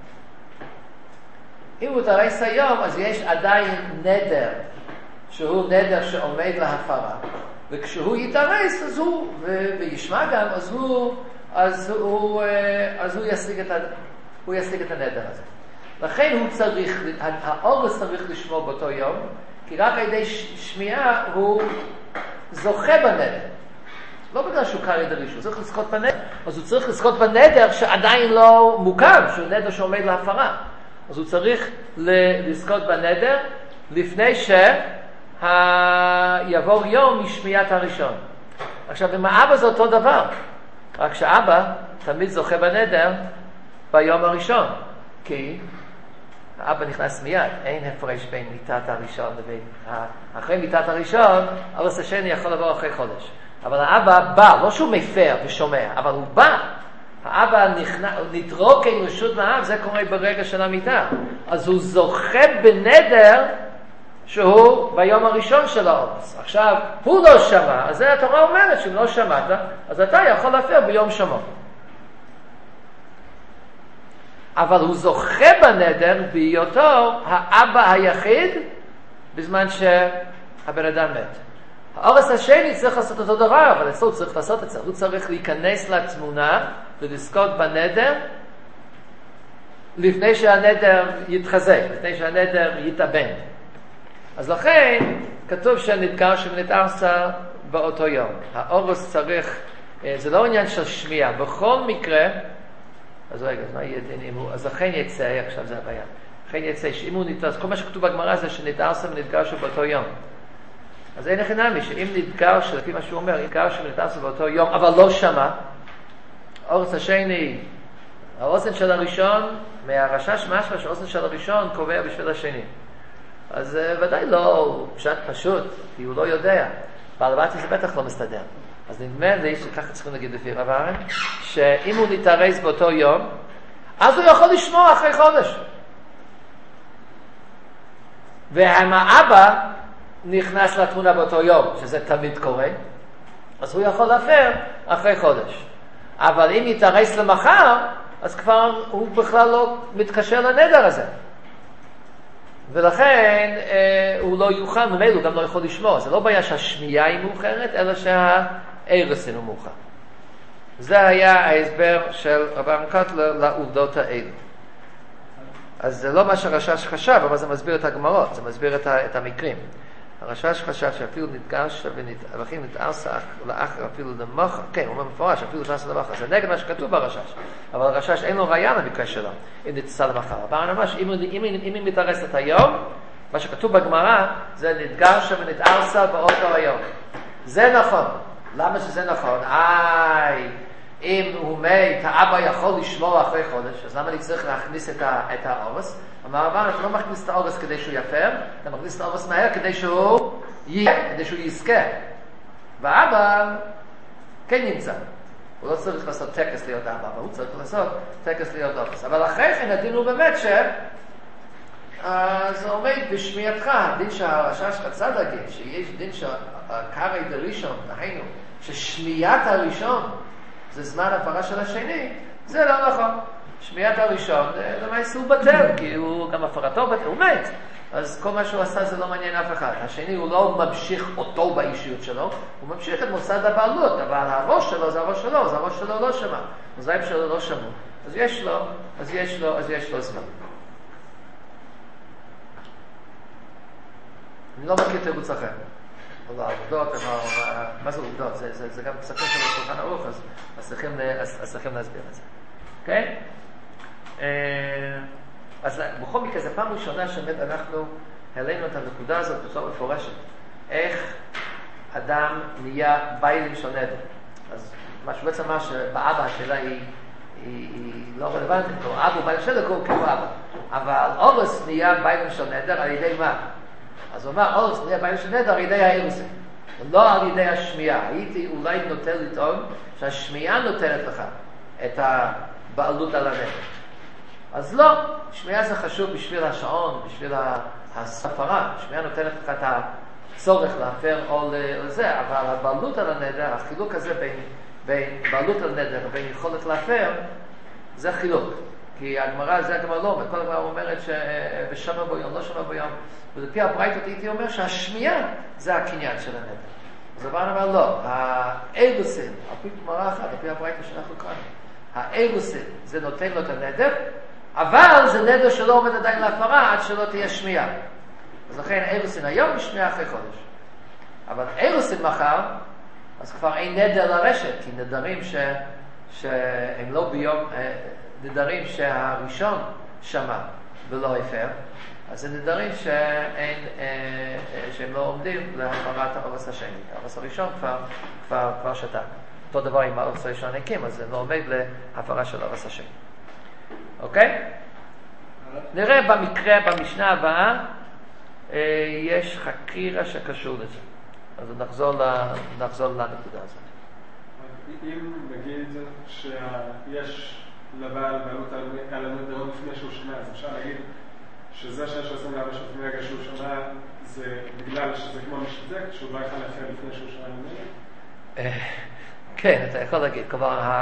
אם הוא יתארס היום, אז יש עדיין נדר, שהוא נדר שעומד להפרה. וכשהוא יתארס, אז הוא, וישמע גם, אז הוא ישיג את הנדר הזה. לכן הוא צריך, האורס צריך לשמור באותו יום, כי רק על ידי שמיעה הוא זוכה בנדר. לא בגלל שהוא קרא ידי ראשון, הוא צריך לזכות בנדר. אז הוא צריך לזכות בנדר שעדיין לא מוקם, שהוא נדר שעומד להפרה. אז הוא צריך לזכות בנדר לפני יבוא יום משמיעת הראשון. עכשיו, עם האבא זה אותו דבר. רק שאבא תמיד זוכה בנדר ביום הראשון. כי האבא נכנס מיד, אין הפרש בין מיטת הראשון לבין אחרי מיטת הראשון, אורס השני יכול לבוא אחרי חודש. אבל האבא בא, לא שהוא מפר ושומע, אבל הוא בא. האבא נתרוקן רשות מהאב, זה קורה ברגע של המיטה. אז הוא זוכה בנדר שהוא ביום הראשון של האורס. עכשיו, הוא לא שמע, אז זה התורה אומרת שאם לא שמעת, אז אתה יכול להפר ביום שמות. אבל הוא זוכה בנדר בהיותו האבא היחיד בזמן שהבן אדם מת. האורס השני צריך לעשות אותו דבר, אבל אצלו הוא צריך לעשות את זה. הוא צריך להיכנס לתמונה ולזכות בנדר לפני שהנדר יתחזק, לפני שהנדר יתאבן. אז לכן כתוב שנתגרשה ונתארסה באותו יום. האורס צריך, זה לא עניין של שמיעה, בכל מקרה, אז רגע, אז מה יהיה דין אם הוא, אז לכן יצא, עכשיו זה הבעיה, לכן יצא, שאם הוא נתארס, כל מה שכתוב בגמרא זה שנתארסה ונתגרשה באותו יום. אז אין הכי נמי, שאם נתגרשה, לפי מה שהוא אומר, נתגרשה ונתארסה באותו יום, אבל לא שמע, האורס השני, האוזן של הראשון, מהרשש משמע שהאוזן של הראשון קובע בשביל השני. אז ודאי לא פשט פשוט, כי הוא לא יודע. בעל בית זה בטח לא מסתדר. אז נדמה לי שככה צריכים להגיד לפי רב אהרן, שאם הוא נתארס באותו יום, אז הוא יכול לשמוע אחרי חודש. ואם האבא נכנס לתמונה באותו יום, שזה תמיד קורה, אז הוא יכול להפר אחרי חודש. אבל אם יתארס למחר, אז כבר הוא בכלל לא מתקשר לנדר הזה. ולכן הוא לא יוכל, ממילא הוא גם לא יכול לשמוע. זה לא בעיה שהשמיעה היא מאוחרת, אלא שהארס הוא מאוחר. זה היה ההסבר של רבן קוטלר לעובדות האלה. אז זה לא מה שהרשש חשב, אבל זה מסביר את הגמרות, זה מסביר את המקרים. הרשש חשב שאפילו נתגרשה ואחים נתארסה לאחר אפילו למחר, כן, הוא אומר מפורש, אפילו נתארסה למחר, זה נגד מה שכתוב ברשש, אבל הרשש אין לו ראייה למקרה שלו, אם נתארסה למחר. אבל ממש, אם היא מתארסת היום, מה שכתוב בגמרא, זה נתגרשה ונתארסה באותו היום. זה נכון. למה שזה נכון? אם הוא מת, האבא יכול לשמור אחרי חודש, אז למה אני צריך להכניס את האורס? אמר רבן, אתה לא מכניס את האורס כדי שהוא יפר, אתה מכניס את האורס מהר כדי שהוא יזכה. והאבא כן נמצא. הוא לא צריך לעשות טקס להיות אבא, אבל הוא צריך לעשות טקס להיות אורס. אבל אחרי כן הדין הוא באמת זה עומד בשמיעתך, הדין שהרשש רצה להגיד, שיש דין שהקרעי דראשון, דהיינו, ששמיעת הראשון זה זמן הפרה של השני, זה לא נכון. שמיעת הראשון, למעשה הוא בטל, כי הוא גם הפרתו בטל, הוא מת. אז כל מה שהוא עשה זה לא מעניין אף אחד. השני הוא לא ממשיך אותו באישיות שלו, הוא ממשיך את מוסד הבעלות, אבל הראש שלו זה הראש שלו, אז הראש שלו לא שמע. הזיים שלו לא שמעו. אז יש לו זמן. אני לא מכיר תירוץ אחר. אבל העבודות, מה זה עובדות? זה גם פסקים של השולחן ערוך, אז צריכים להסביר את זה. אוקיי? אז בכל מקרה, זו פעם ראשונה שבאמת אנחנו העלינו את הנקודה הזאת בצורה מפורשת. איך אדם נהיה ביילים של נדר. אז מה שבעצם אמר שבאבא השאלה היא לא רלוונטית, או אבא הוא ביילים של נדר, הוא כאילו אבא. אבל אורס נהיה ביילים של נדר על ידי מה? אז הוא אמר, אורס נהיה ביילים של נדר על ידי האירוסים. לא על ידי השמיעה. הייתי אולי נוטה לטעון שהשמיעה נותנת לך את הבעלות על הנדר. אז לא, שמיעה זה חשוב בשביל השעון, בשביל הספרה. שמיעה נותנת לך את הצורך להפר או לזה, אבל הבעלות על הנדר, החילוק הזה בין בעלות על נדר ובין יכולת להפר, זה חילוק. כי הגמרא, זה הגמרא לא, וכל הגמרא אומרת שבשמה ביום, לא שמה ביום. ולפי הברייתות הייתי אומר שהשמיעה זה הקניין של הנדר. אז הרמב"ם אמר לא, האילוסין, על פי גמרא אחת, על פי הברייתות שאנחנו קראנו, האילוסין זה נותן לו את הנדר, אבל זה נדר שלא עומד עדיין להפרה עד שלא תהיה שמיעה. אז לכן אילוסין היום משמיעה אחרי חודש. אבל אילוסין מחר, אז כבר אין נדר לרשת, כי נדרים שהם לא ביום, נדרים שהראשון שמע ולא הפר, אז זה נדרים שהם לא עומדים להפרת האורס השני. האורס הראשון כבר שתה. אותו דבר עם האורס הראשון הקים, אז זה לא עומד להפרה של האורס השני. אוקיי? נראה במקרה, במשנה הבאה, יש חקירה שקשור לזה. אז נחזור לנקודה הזאת. אם נגיד שיש לבעל בעלות על הנדרות לפני שהוא שומע, אז אפשר להגיד שזה שיש עושים לאבא שלפני רגע שהוא שומע, זה בגלל שזה כמו משתק, שהוא לא יכול להפר לפני שהוא שומע נדרות? כן, אתה יכול להגיד. כלומר,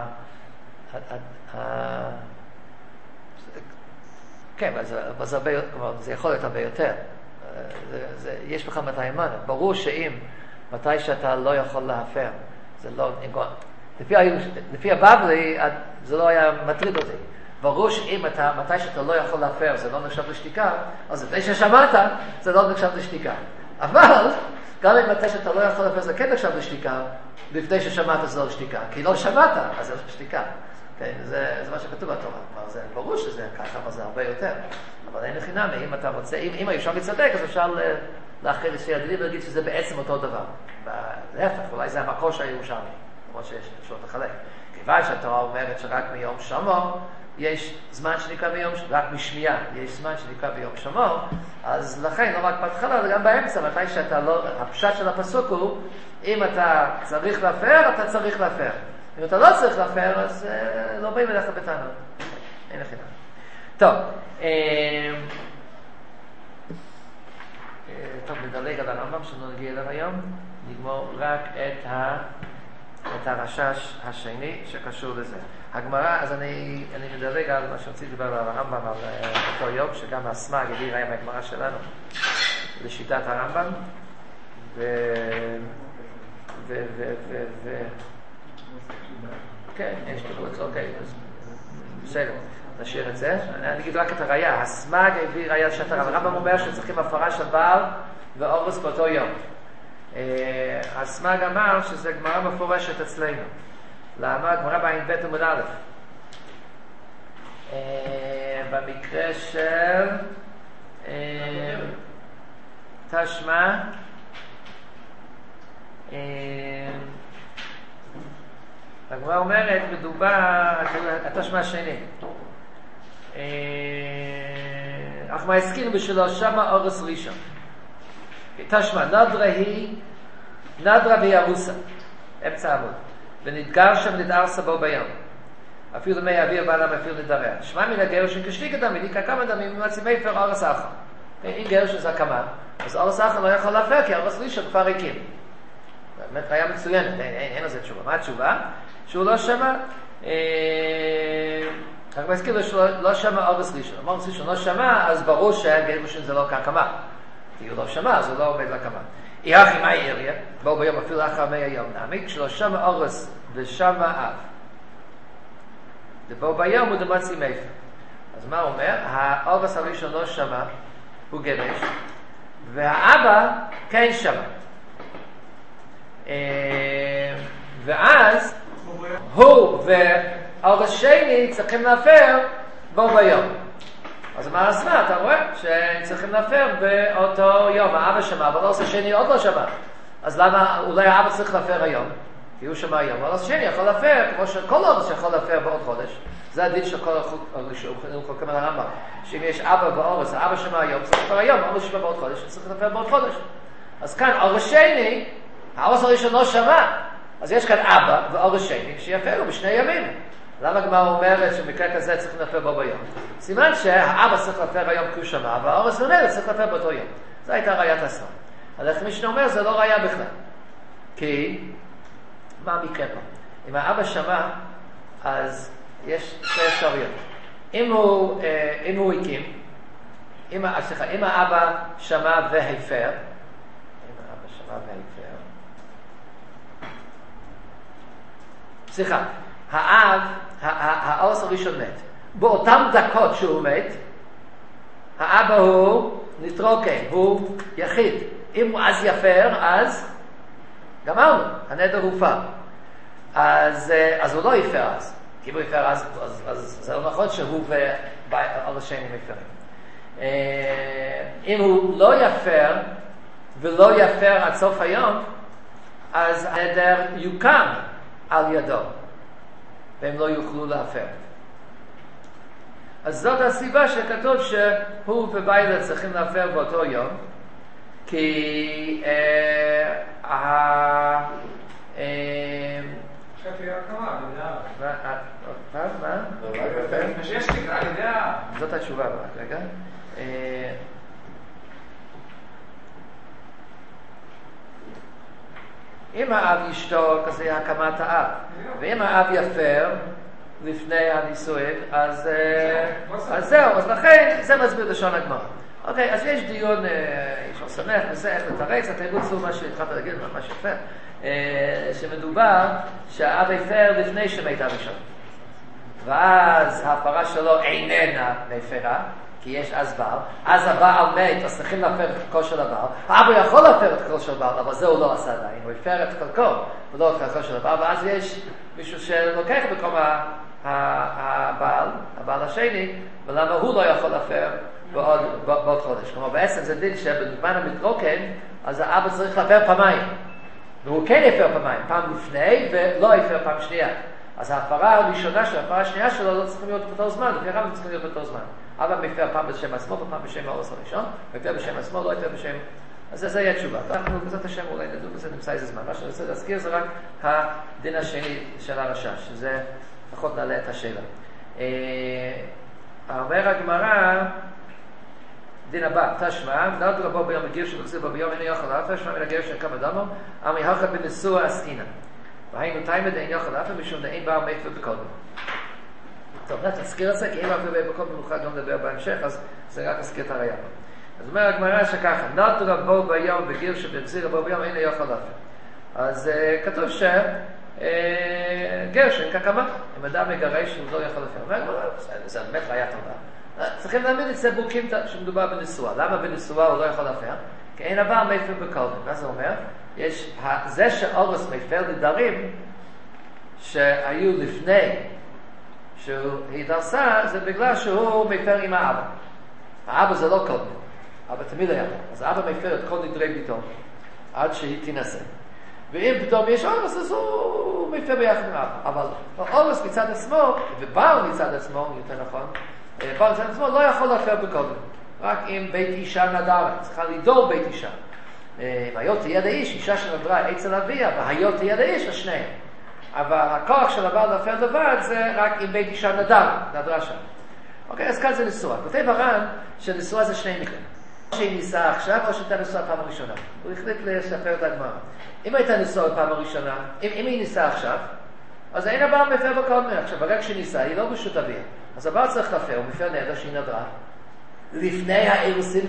כן, אבל זה יכול להיות הרבה יותר. יש בכלל מתי אמנה. ברור שאם מתי שאתה לא יכול להפר, זה לא... לפי הבבלי, זה לא היה מטריד אותי. ברור שאם מתי שאתה לא יכול להפר, זה לא נחשב לשתיקה, אז לפני ששמעת, זה לא נחשב לשתיקה. אבל, גם אם מתי שאתה לא יכול להפר, זה כן נחשב לשתיקה, לפני ששמעת זה לא לשתיקה. כי לא שמעת, אז זה לא שתיקה. זה מה שכתוב בתורה. זה ברור שזה ככה, אבל זה הרבה יותר. אבל אין לחינם, אם אתה רוצה, אם הירושלמי צודק, אז אפשר לאחר שידלי ולהגיד שזה בעצם אותו דבר. להפך, אולי זה המקור של הירושלמי, למרות שיש אפשרות לחלק. כיוון שהתורה אומרת שרק מיום שמור, יש זמן שנקרא ביום, רק משמיעה, יש זמן שנקרא ביום שמור, אז לכן, לא רק בהתחלה, אלא גם באמצע, מתי שאתה לא, הפשט של הפסוק הוא, אם אתה צריך להפר, אתה צריך להפר. אם אתה לא צריך להפר, אז לא באים אליך בטענות. אין לכם. טוב, נדלג על הרמב"ם שלא נגיע אליו היום, נגמור רק את הרשש השני שקשור לזה. הגמרא, אז אני מדלג על מה שרציתי לדבר על הרמב"ם, על אותו יום, שגם הסמ"ג הביא ראה מהגמרא שלנו לשיטת הרמב"ם, כן, יש תירוץ, אוקיי, בסדר, נשאיר את זה. אני אגיד רק את הראייה. הסמ"ג הביא ראייה לשת הרמב"ם אומר שצריכים הפרה של בעל ואורס באותו יום. הסמ"ג אמר שזה גמרא מפורשת אצלנו. למה? גמרא בעין ב' עמוד א'. במקרה של תשמע הגמרא אומרת, מדובר, התשמע השני. אך מה הזכירו בשלו שמה אורס ראשון. תשמע, נדרה והיא ארוסה, אמצע עמוד. ונתגר שם נתארסה בו ביום. אפילו מי אוויר בעלם אפילו נדריה. שמע מן הגרשן כשליק אדם, מדיקה כמה דמים, ממציא מפר אורס אחר. אם גרשן זה הקמה, אז אורס אחר לא יכול להפר, כי אורס ראשון כבר הקים. באמת היה מצוינת, אין לזה תשובה. מה התשובה? שהוא לא שמע, רק מזכיר לו שהוא לא שמע אורס ראשון. אמר אורס ראשון לא שמע, אז ברור שהגרשן זה לא כהקמה. כי הוא לא שמע, אז הוא לא עומד להקמה. יחי מה יריה, בואו ביום אפילו אחר מי היום נעמיק, כשלא שמע אורס ושמע אב. ובואו ביום הוא דמציא מפר. אז מה הוא אומר? האורס הראשון לא שמע, הוא גרש, והאבא כן שמע. ואז הוא והאורס שני צריכים להפר בו ביום. אז מה הסמה? אתה רואה שצריכים להפר באותו יום. האבא שמע, אבל האורס השני עוד לא שמע. אז למה אולי האבא צריך להפר היום? כי הוא שמע היום. האורס השני יכול להפר, כמו שכל אורס יכול להפר בעוד חודש. זה הדין של כל חוקרים על הרמב"ם. שאם יש אבא באורס, האבא שמע היום, צריך להפר היום, האורס שמע בעוד חודש, צריך להפר בעוד חודש. אז כאן אורס שני, האורס הראשון לא שמע, אז יש כאן אבא ואורס שני שיפרו בשני ימים. למה הגמרא אומרת שבמקרה כזה צריך להפר בו ביום? סימן שהאבא צריך להפר היום כי הוא שמע, והאורס ממילא צריך להפר באותו יום. זו הייתה ראיית הסתם. אז מי שאומר זה לא ראייה בכלל. כי, מה המקרה פה? אם האבא שמע, אז יש שתי אפשרויות. אם הוא הקים, אם האבא שמע והפר, סליחה, האורס הראשון מת. באותם דקות שהוא מת, האבא הוא נטרוקן, הוא יחיד. אם הוא אז יפר, אז גמרנו, הנדר הופר. אז הוא לא יפר אז. כי אם הוא יפר אז זה לא נכון שהוא והאורס שני מפרים. אם הוא לא יפר ולא יפר עד סוף היום, אז הנדר יוקם על ידו, והם לא יוכלו להפר. אז זאת הסיבה שכתוב שהוא וביילה צריכים להפר באותו יום, כי חפי הקמה, אני יודע. מה? שיש תקרה, אני יודע. זאת התשובה, רגע. אם האב ישתוק, אז זה הקמת האב. ואם האב יפר לפני הנישואין, אז זהו. אז לכן, זה מסביר לשון הגמרא. אוקיי, אז יש דיון, יש לו שמח, וזה, איך לתרץ, אתה ירוצו מה שהתחלת להגיד, ממש יפה, שמדובר שהאב יפר לפני שמת הראשון. ואז ההפרה שלו איננה מפרה, כי יש אז בעל, אז הבעל מת, אז צריכים להפר את חלקו של הבעל. האבא יכול להפר את חלקו של הבעל, אבל זה הוא לא עשה עדיין, הוא הפר את חלקו, ולא את חלקו של הבעל, ואז יש מישהו שלוקח במקום הבעל השני, ולמה הוא לא יכול להפר בעוד חודש. כלומר, בעצם זה דין שבזמן המתרוקן, אז האבא צריך להפר פעמיים, והוא כן יפר פעמיים, פעם לפני ולא יפר פעם שנייה. אז ההפרה הראשונה של ההפרה השנייה שלו לא צריכים להיות באותו זמן, לפי הרב צריכים להיות באותו זמן. אבא מפר פעם בשם עצמו ופעם בשם האורס הראשון, מפר בשם עצמו, לא יפר בשם... אז זה יהיה תשובה. אנחנו בעזרת השם אולי נדון בזה, נמצא איזה זמן. מה שאני רוצה להזכיר זה רק הדין השני של הרשש, שזה לפחות נעלה את השאלה. אומר הגמרא, דין הבא, תשמע, נדרה בו ביום הגיר שבחזיר בו ביום אינו יוכל להפר, תשמע מן הגיר של כמה דמו, אמי הלכה בנשוא עסקינן. והיינו תימד אין יוכל להפר משום דאין בר מפר בקודם. טוב, תזכיר את זה, כי אם הרבה בקודם נוכל גם לדבר בהמשך, אז זה רק תזכיר את הראייה. אז אומר הגמרא שככה, נדרה בו ביום בגיר שבחזיר בו ביום אינו יוכל להפר. אז כתוב גרשן כקמה, אם אדם מגרש הוא לא יכול להפר. זה באמת ראייה טובה. צריכים להעמיד את זה בוקים שמדובר בנשואה. למה בנשואה הוא לא יכול להפר? כי אין הבא מפר בקודם. מה זה אומר? זה שאורס מפר נדרים שהיו לפני שהיא דרסה, זה בגלל שהוא מפר עם האבא. האבא זה לא קודם. אבא תמיד היה. אז האבא מפר את כל נדרי ביתו עד שהיא תנסה. ואם פתאום יש אורס, אז הוא מפר ביחד עם אבא. אבל אורס מצד עצמו, ובעל מצד עצמו, יותר נכון, בעל מצד עצמו לא יכול להפר בקודם. רק אם בית אישה נדרה, צריכה לדור בית אישה. והיות תהיה לאיש, אישה שנדרה אצל אביה, והיות תהיה לאיש, השניהם. אבל הכוח של הבעל להפר לבד זה רק אם בית אישה נדרה שם. אוקיי, אז כאן זה ניסוע. כותב הר"ן שניסוע זה שני מקרים. או שהיא ניסה עכשיו, או שהייתה ניסוע פעם הראשונה. הוא החליט לספר את הגמרא. אם הייתה ניסוע פעם הראשונה, אם היא ניסה עכשיו, אז אין הבעל מפר בקודם. עכשיו, ברגע שהיא ניסה, היא לא ברשות אביה. אז הבעל צריך להפר, הוא מפר נדר שהיא נדרה. לפני האירוסין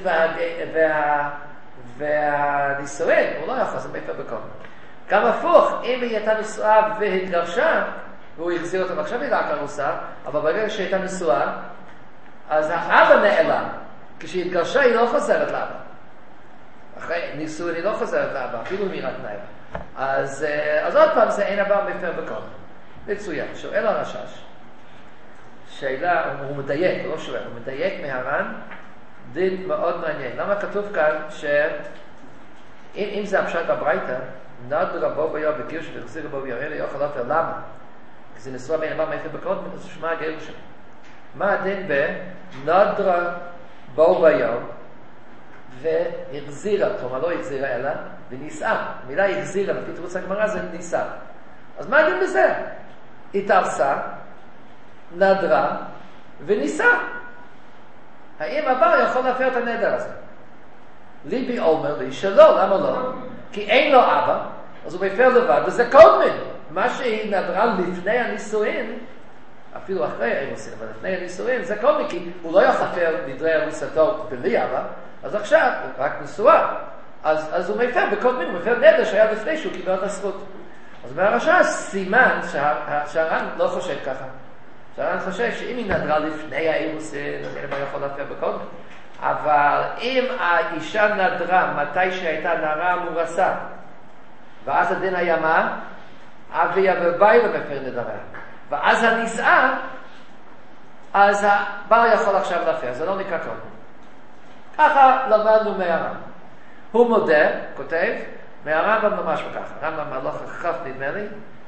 והנישואין, הוא לא יכול, זה מפר בקודם. גם הפוך, אם היא הייתה נשואה והתגרשה, והוא החזיר אותה, ועכשיו היא רק ארוסה, אבל ברגע שהיא הייתה נשואה, אז האבא נעלם. כשהיא התגרשה היא לא חוזרת לאבא. אחרי נישואין היא לא חוזרת לאבא, אפילו אם היא רק נעלם. אז עוד פעם זה אין הבא מפר בקודם. מצוין. שואל הרשש, שאלה, הוא מדייק, לא שואל, הוא מדייק מהר"ן, דין מאוד מעניין. למה כתוב כאן אם זה הפשט הברייתא, נדר בו ביום בקירש והחזיר בו ביום, אלה יוכל להפר. למה? כי זה נשואה בין הבא מפר בקודם, אז שמה הגירוש. מה הדין בנדר בו ביום והחזירה, כלומר לא החזירה אלא, ונישאה. המילה החזירה, לפי תירוץ הגמרא זה נישאה. אז מה הדין בזה? התארסה, נדרה ונישאה. האם הבעל יכול להפר את הנדר הזה? ליבי אומר לי שלא, למה לא? כי אין לו אבא, אז הוא מפר לבד, וזה קודמן. מה שהיא נדרה לפני הנישואין, אפילו אחרי האירוסין, אבל לפני הנישואין, זה קודמן, כי הוא לא יכול להפר נדרי ארוסתו בלי אבא, אז עכשיו הוא רק נשואה. אז הוא מפר בקודמן, הוא מפר נדר שהיה לפני שהוא קיבל את הזכות. אז מהרשע סימן שהר"ן לא חושב ככה. שהר"ן חושב שאם היא נדרה לפני האירוסין, אז אין מה יכול להפר בקודמן. אבל אם האישה נדרה מתי שהייתה נערה מורסה, ואז הדין היה מה? אביה וביילה מפר נדרה. ואז הנישאה, אז הבעל יכול עכשיו להפר, זה לא נקרא קודם. ככה למדנו מהר"ן. הוא מודה, כותב, מהר"ן ממש ככה. ר"ן מהלוך החף נדמה לי.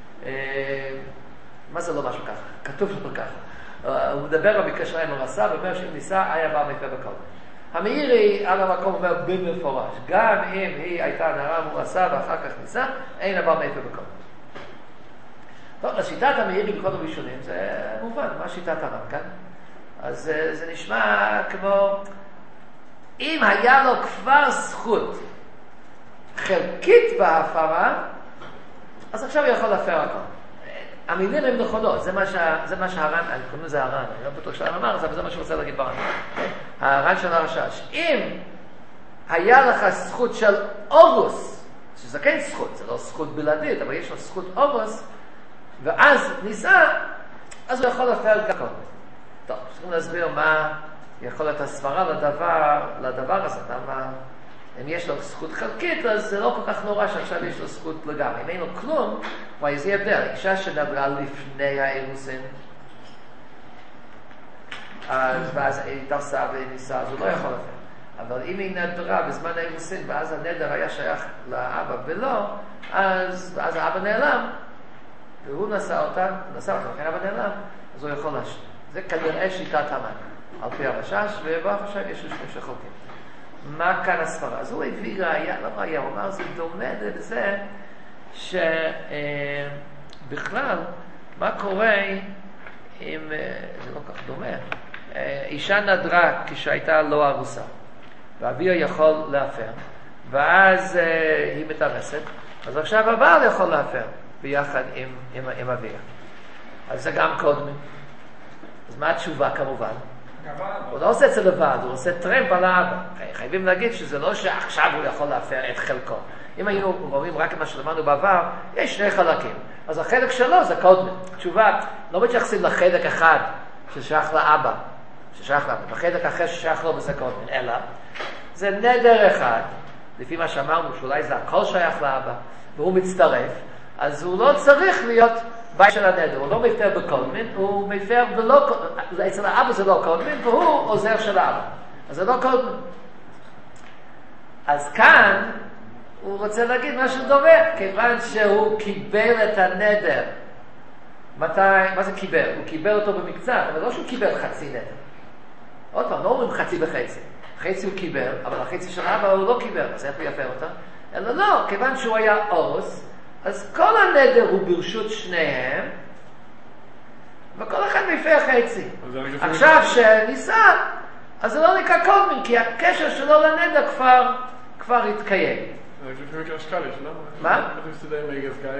מה זה לא משהו ככה? כתוב לו ככה. הוא מדבר בקשר עם מורסה, ואומר שאם נישא היה בעל מפר בקודם. המאירי על המקום אומר במפורש, גם אם היא הייתה נערה מורסה ואחר כך נישא, אין הבעל מפר בקודם. טוב, לשיטת המאירי בכל הראשונים זה מובן, מה שיטת הר"ן כאן? אז זה נשמע כמו, אם היה לו כבר זכות חלקית בהפרה, אז עכשיו הוא יכול להפר הכל. המילים הן נכונות, זה מה שהר"ן, אני קוראים לזה הר"ן, אני לא בטוח שהר"ן אמר, אבל זה מה שהוא רוצה להגיד בר"ן. הר"ן של הרשש, אם היה לך זכות של אורוס, שזה כן זכות, זה לא זכות בלעדית, אבל יש לו זכות אורוס, ואז נישא, אז הוא יכול להפר גם. טוב, צריכים להסביר מה יכול להיות הסברה לדבר הזה, למה אם יש לו זכות חלקית, אז זה לא כל כך נורא שעכשיו יש לו זכות לגמרי. אם אין לו כלום, וואי, זה הבדל. אישה שנדרה לפני האירוסין, ואז היא תרסה וניסה, אז הוא לא יכול להפר. אבל אם היא נדרה בזמן האירוסין, ואז הנדר היה שייך לאבא ולא, אז האבא נעלם, והוא נשא אותה, לכן אבא נעלם, אז הוא יכול להשאיר. זה כנראה שיטת המן, על פי הרשש, וברוך השם יש שני שחוקים. מה כאן הספרה? אז הוא הביא ראיה, לא ראיה, הוא אמר, זה דומה לזה שבכלל, מה קורה אם, זה לא כך דומה, אישה נדרה כשהייתה לא ארוסה, ואביה יכול להפר, ואז היא מתארסת, אז עכשיו הבעל יכול להפר, ביחד עם אביה. אז זה גם קודמים. אז מה התשובה כמובן? הוא לא עושה את זה לבד, הוא עושה טרמפ על האבא. חייבים להגיד שזה לא שעכשיו הוא יכול להפר את חלקו. אם היינו רואים רק מה שלמדנו בעבר, יש שני חלקים. אז החלק שלו זה קודמן. תשובה, לא מתייחסים לחלק אחד ששייך לאבא, בחלק אחר ששייך לו וזה קודמן, אלא זה נדר אחד, לפי מה שאמרנו, שאולי זה הכל שייך לאבא, והוא מצטרף, אז הוא לא צריך להיות בית של הנדר, הוא לא מפר בקודמן, הוא מפר ולא, אצל האבא זה לא קודמן, והוא עוזר של האבא, אז זה לא קודמן. אז כאן הוא רוצה להגיד משהו דומה, כיוון שהוא קיבל את הנדר. מה זה קיבל? הוא קיבל אותו במקצת, אבל לא שהוא קיבל חצי נדר. עוד פעם, לא אומרים חצי וחצי. חצי הוא קיבל, אבל החצי של אבא הוא לא קיבל, אז איך הוא יפר אותה? אלא לא, כיוון שהוא היה אורוס, אז כל הנדר הוא ברשות שניהם, וכל אחד מפר חצי. עכשיו שניסה, אז זה לא נקרא קודמים, כי הקשר שלו לנדר כבר התקיים. זה לפי מקרה שקליש, לא? מה? איך מסתדר עם מייגס גאי?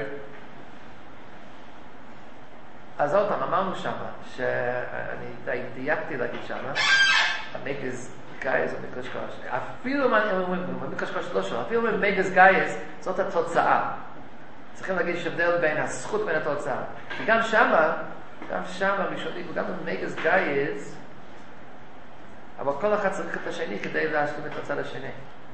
אז עוד פעם, אמרנו שמה, שאני די דייקתי להגיד שמה, המייגס גאי זה מקרש קרש. אפילו מקרש קרש לא שם, אפילו מייגס גאי זאת התוצאה. צריכים להגיד שהבדל בין הזכות בין התוצאה. וגם שמה ראשוני, וגם במייגס גאי, אבל כל אחד צריך את השני כדי להשלים את הצד השני.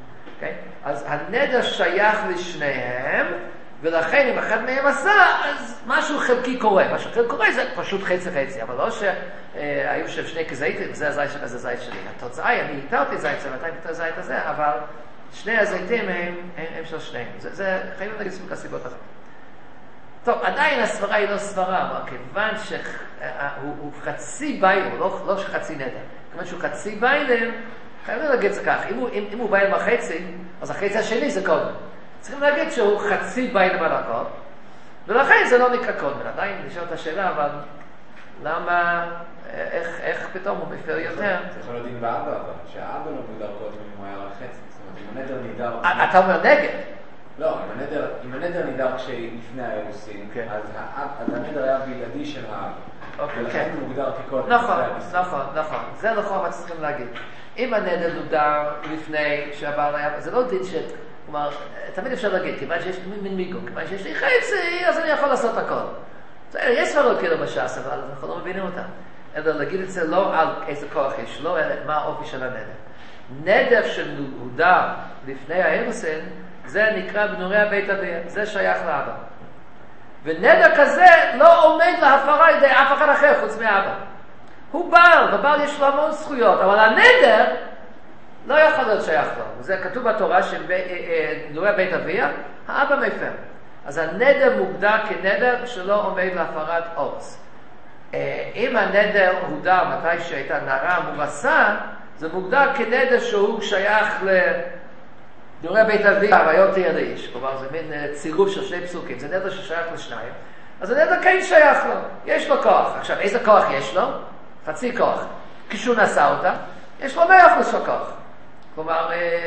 אז הנדר שייך לשניהם, ולכן אם אחד מהם עשה, אז משהו חלקי קורה. משהו חלקי קורה זה פשוט חצי, אבל לא שהיו שם שני כזיתים, זה הזית שלך, זה הזית שלי. התוצאה היא, אני איתרתי זית שלך, אתה איתר זית הזה, אבל שני הזיתים הם של שניהם. זה חייבים להגיד סביב הסיבות אחת. טוב, עדיין הסברה היא לא סברה, אבל כיוון שהוא חצי בייל, לא חצי נדר, כיוון שהוא חצי בייל, חייבים להגיד את זה כך, אם הוא בייל בחצי, אז החצי השני זה קודם. צריכים להגיד שהוא חצי בייל מלאקות, ולכן זה לא נקרא קודם. עדיין נשאר את השאלה, אבל למה, איך פתאום הוא מפר יותר? זה יכול להיות עם באבא, אבל שהאבא לא מוגדר קודם אם הוא היה רק חצי. זאת אומרת, אם הנדר נידר... אתה אומר נגד? לא, אם הנדר נידר כשלפני האירוסין, אז הנדר היה בלעדי של האבא. ולכן הוא מוגדר כקודם. נכון. זה נכון מה צריכים להגיד. אם הנדר נודר לפני שהבעל היה... זה לא דין כלומר, תמיד אפשר להגיד, כיוון שיש מין מיגו, כיוון שיש לי חצי, אז אני יכול לעשות הכל. יש סברות כאילו בש"ס, אבל אנחנו לא מבינים אותם. אלא להגיד את זה לא על איזה כוח יש, לא מה האופי של הנדר. נדר שנודר לפני האירוסין, זה נקרא בנורי בית אביה, זה שייך לאבא. ונדר כזה לא עומד להפרה על ידי אף אחד אחר חוץ מאבא. הוא בעל, ובעל יש לו המון זכויות, אבל הנדר לא יכול להיות שייך לו. זה כתוב בתורה שבנורי בית אביה, האבא מפר. אז הנדר מוגדר כנדר שלא עומד להפרת אורס. אם הנדר הודר מתי שהייתה נערה מורסה, זה מוגדר כנדר שהוא שייך לנורי בית אביה, והיום תהיה לאיש. כלומר, זה מין צירוף של שני פסוקים. זה נדר ששייך לשניים. אז הנדר כן שייך לו. יש לו כוח. עכשיו, איזה כוח יש לו? חצי כוח. כשהוא נשא אותה, יש לו 100% של כוח. כלומר,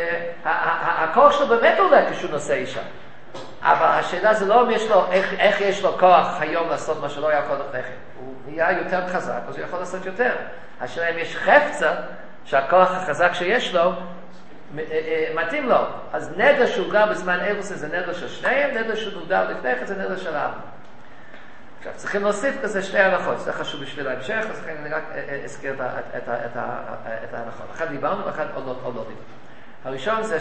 הכוח שלו באמת עולה כשהוא נושא אישה. אבל השאלה זה לא אם יש לו, איך יש לו כוח היום לעשות מה שלא היה קודם לכן. הוא נהיה יותר חזק, אז הוא יכול לעשות יותר. השאלה אם יש חפצה, שהכוח החזק שיש לו, מתאים לו. אז נדר שהוגדר בזמן אירוסין זה נדר של שניהם, נדר שהוגדר לפני כן זה נדר של אבא. עכשיו, צריכים להוסיף כזה שתי הנחות, זה חשוב בשביל ההמשך, אז אני רק אזכיר את ההנחות. אחד דיברנו ואחד עוד לא דיברנו. הראשון זה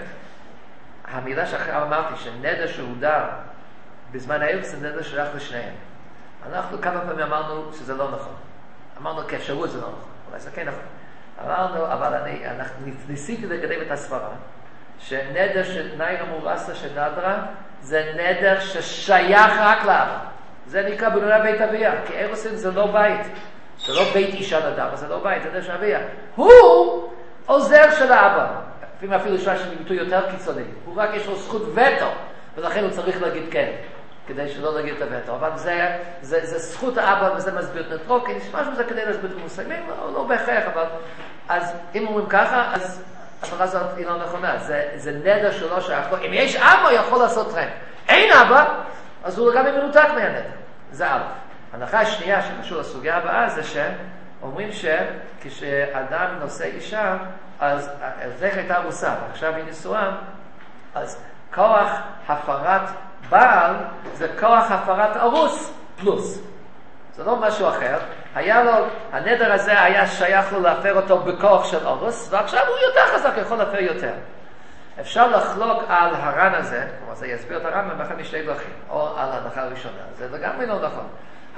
שהמילה שאחר אמרתי, שנדר שהודר בזמן האירוסין זה נדר שייך לשניהם. אנחנו כמה פעמים אמרנו שזה לא נכון. אמרנו כאפשרות זה לא נכון, אולי זה כן נכון. אמרנו, אבל אנחנו ניסיתי לקדם את הסברה, שנדר שנערה מורסה שנדרה, זה נדר ששייך רק לאבא. זה נקרא בנורי בית אביה, כי אירוסין זה לא בית. זה לא בית אישה נדר, זה לא בית, זה נדר של אביה. הוא עוזר של האבא. אפילו שעה של ביטוי יותר קיצוני. הוא רק יש לו זכות וטו, ולכן הוא צריך להגיד כן, כדי שלא להגיד את הווטו. אבל זה זכות האבא, וזה מסביר את נטרוק, כי נשמע שזה כדי להסביר את המושגים, לא בהכרח, אבל... אז אם אומרים ככה, אז הסברה הזאת היא לא נכונה. זה נדר שלא שייך לו. אם יש אבא, הוא יכול לעשות טרם. אין אבא, אז הוא גם מנותק מהנדר. זה א'. ההנחה השנייה שקשור לסוגיה הבאה זה שאומרים שכשאדם נושא אישה, אז זה הייתה ארוסה, ועכשיו היא נשואה, אז כוח הפרת בעל זה כוח הפרת ארוס פלוס. זה לא משהו אחר. היה לו, הנדר הזה היה שייך לו להפר אותו בכוח של ארוס, ועכשיו הוא יותר חזק, יכול להפר יותר. אפשר לחלוק על הר"ן הזה, כלומר זה יסביר את הר"ן באחד משתי דרכים, או על ההנחה הראשונה, זה לגמרי לא נכון.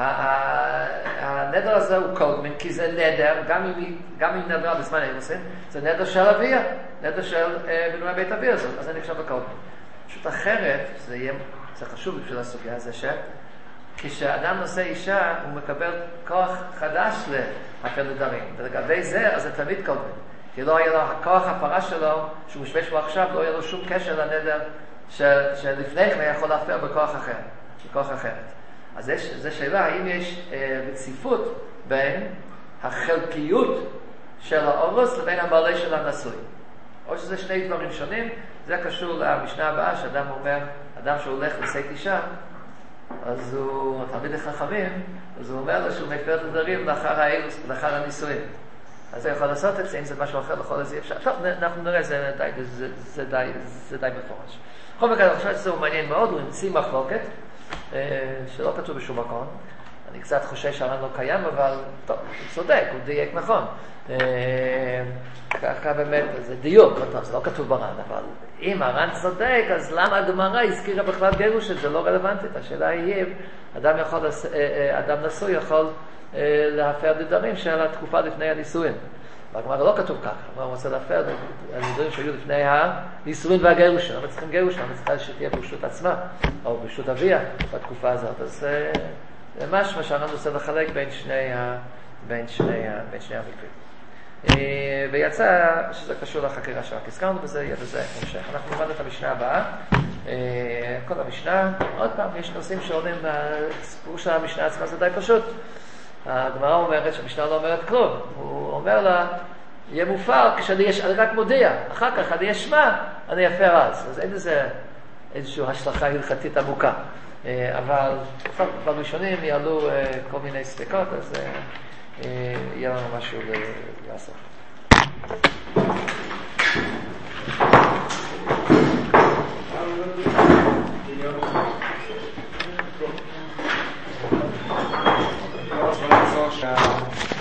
הנדר הזה הוא קודמים, כי זה נדר, גם אם נדר בזמן האירוסין, זה נדר של אביה, נדר של בנורי בית אביה הזאת, אז זה נחשב בקודמים. פשוט אחרת, זה חשוב בשביל הסוגיה הזה, כשאדם נושא אישה, הוא מקבל כוח חדש להפר נדרים. ולגבי זה, אז זה תמיד קודם. כי לא היה לו, הכוח הפרה שלו, שהוא משתמש בו עכשיו, לא היה לו שום קשר לנדר שלפני כן היה יכול להפר בכוח אחרת. אז זו שאלה, האם יש רציפות בין החלקיות של האורוס לבין המעלה של הנשוי. או שזה שני דברים שונים, זה קשור למשנה הבאה, שאדם אומר, אדם שהולך לשאת אישה, אז הוא, תלמיד החכמים, אז הוא אומר לו שהוא מפר נדרים לאחר הנישואים. אז הוא יכול לעשות את זה, אם זה משהו אחר, לכל זה אפשר. טוב, אנחנו נראה, זה די מפורש. בכל מקרה, אני חושב שזה הוא מעניין מאוד, הוא המציא מחלוקת, שלא כתוב בשום מקום. אני קצת חושש שהר"ן לא קיים, אבל טוב, הוא צודק, הוא דייק נכון. ככה באמת, זה דיוק, זה לא כתוב בר"ן, אבל אם הר"ן צודק, אז למה הגמרא הזכירה בכלל גירוש? זה לא רלוונטית. השאלה היא, אדם נשוי יכול להפר נדרים של התקופה לפני הנישואין. והגמרא לא כתוב ככה, הגמרא רוצה להפר נדרים שהיו לפני הנישואין והגירוש. למה צריכים גירוש? למה צריכה שתהיה ברשות עצמה, או ברשות אביה, בתקופה הזאת. אז זה משהו שהר"ן רוצה לחלק בין שני המקרים. ויצא שזה קשור לחקירה שרק הזכרנו בזה, יהיה בזה המשך. אנחנו נלמד את המשנה הבאה. כל המשנה, עוד פעם, יש נושאים שעולים מהסיפור של המשנה עצמה, זה די פשוט. הגמרא אומרת שהמשנה לא אומרת כלום. הוא אומר לה, יהיה מופר כשאני רק מודיע, אחר כך אני אשמע, אני אפר אז אין איזושהי השלכה הלכתית עמוקה. אבל בראשונים יעלו כל מיני ספקות, אז יהיה לנו משהו לעשות. Gracias.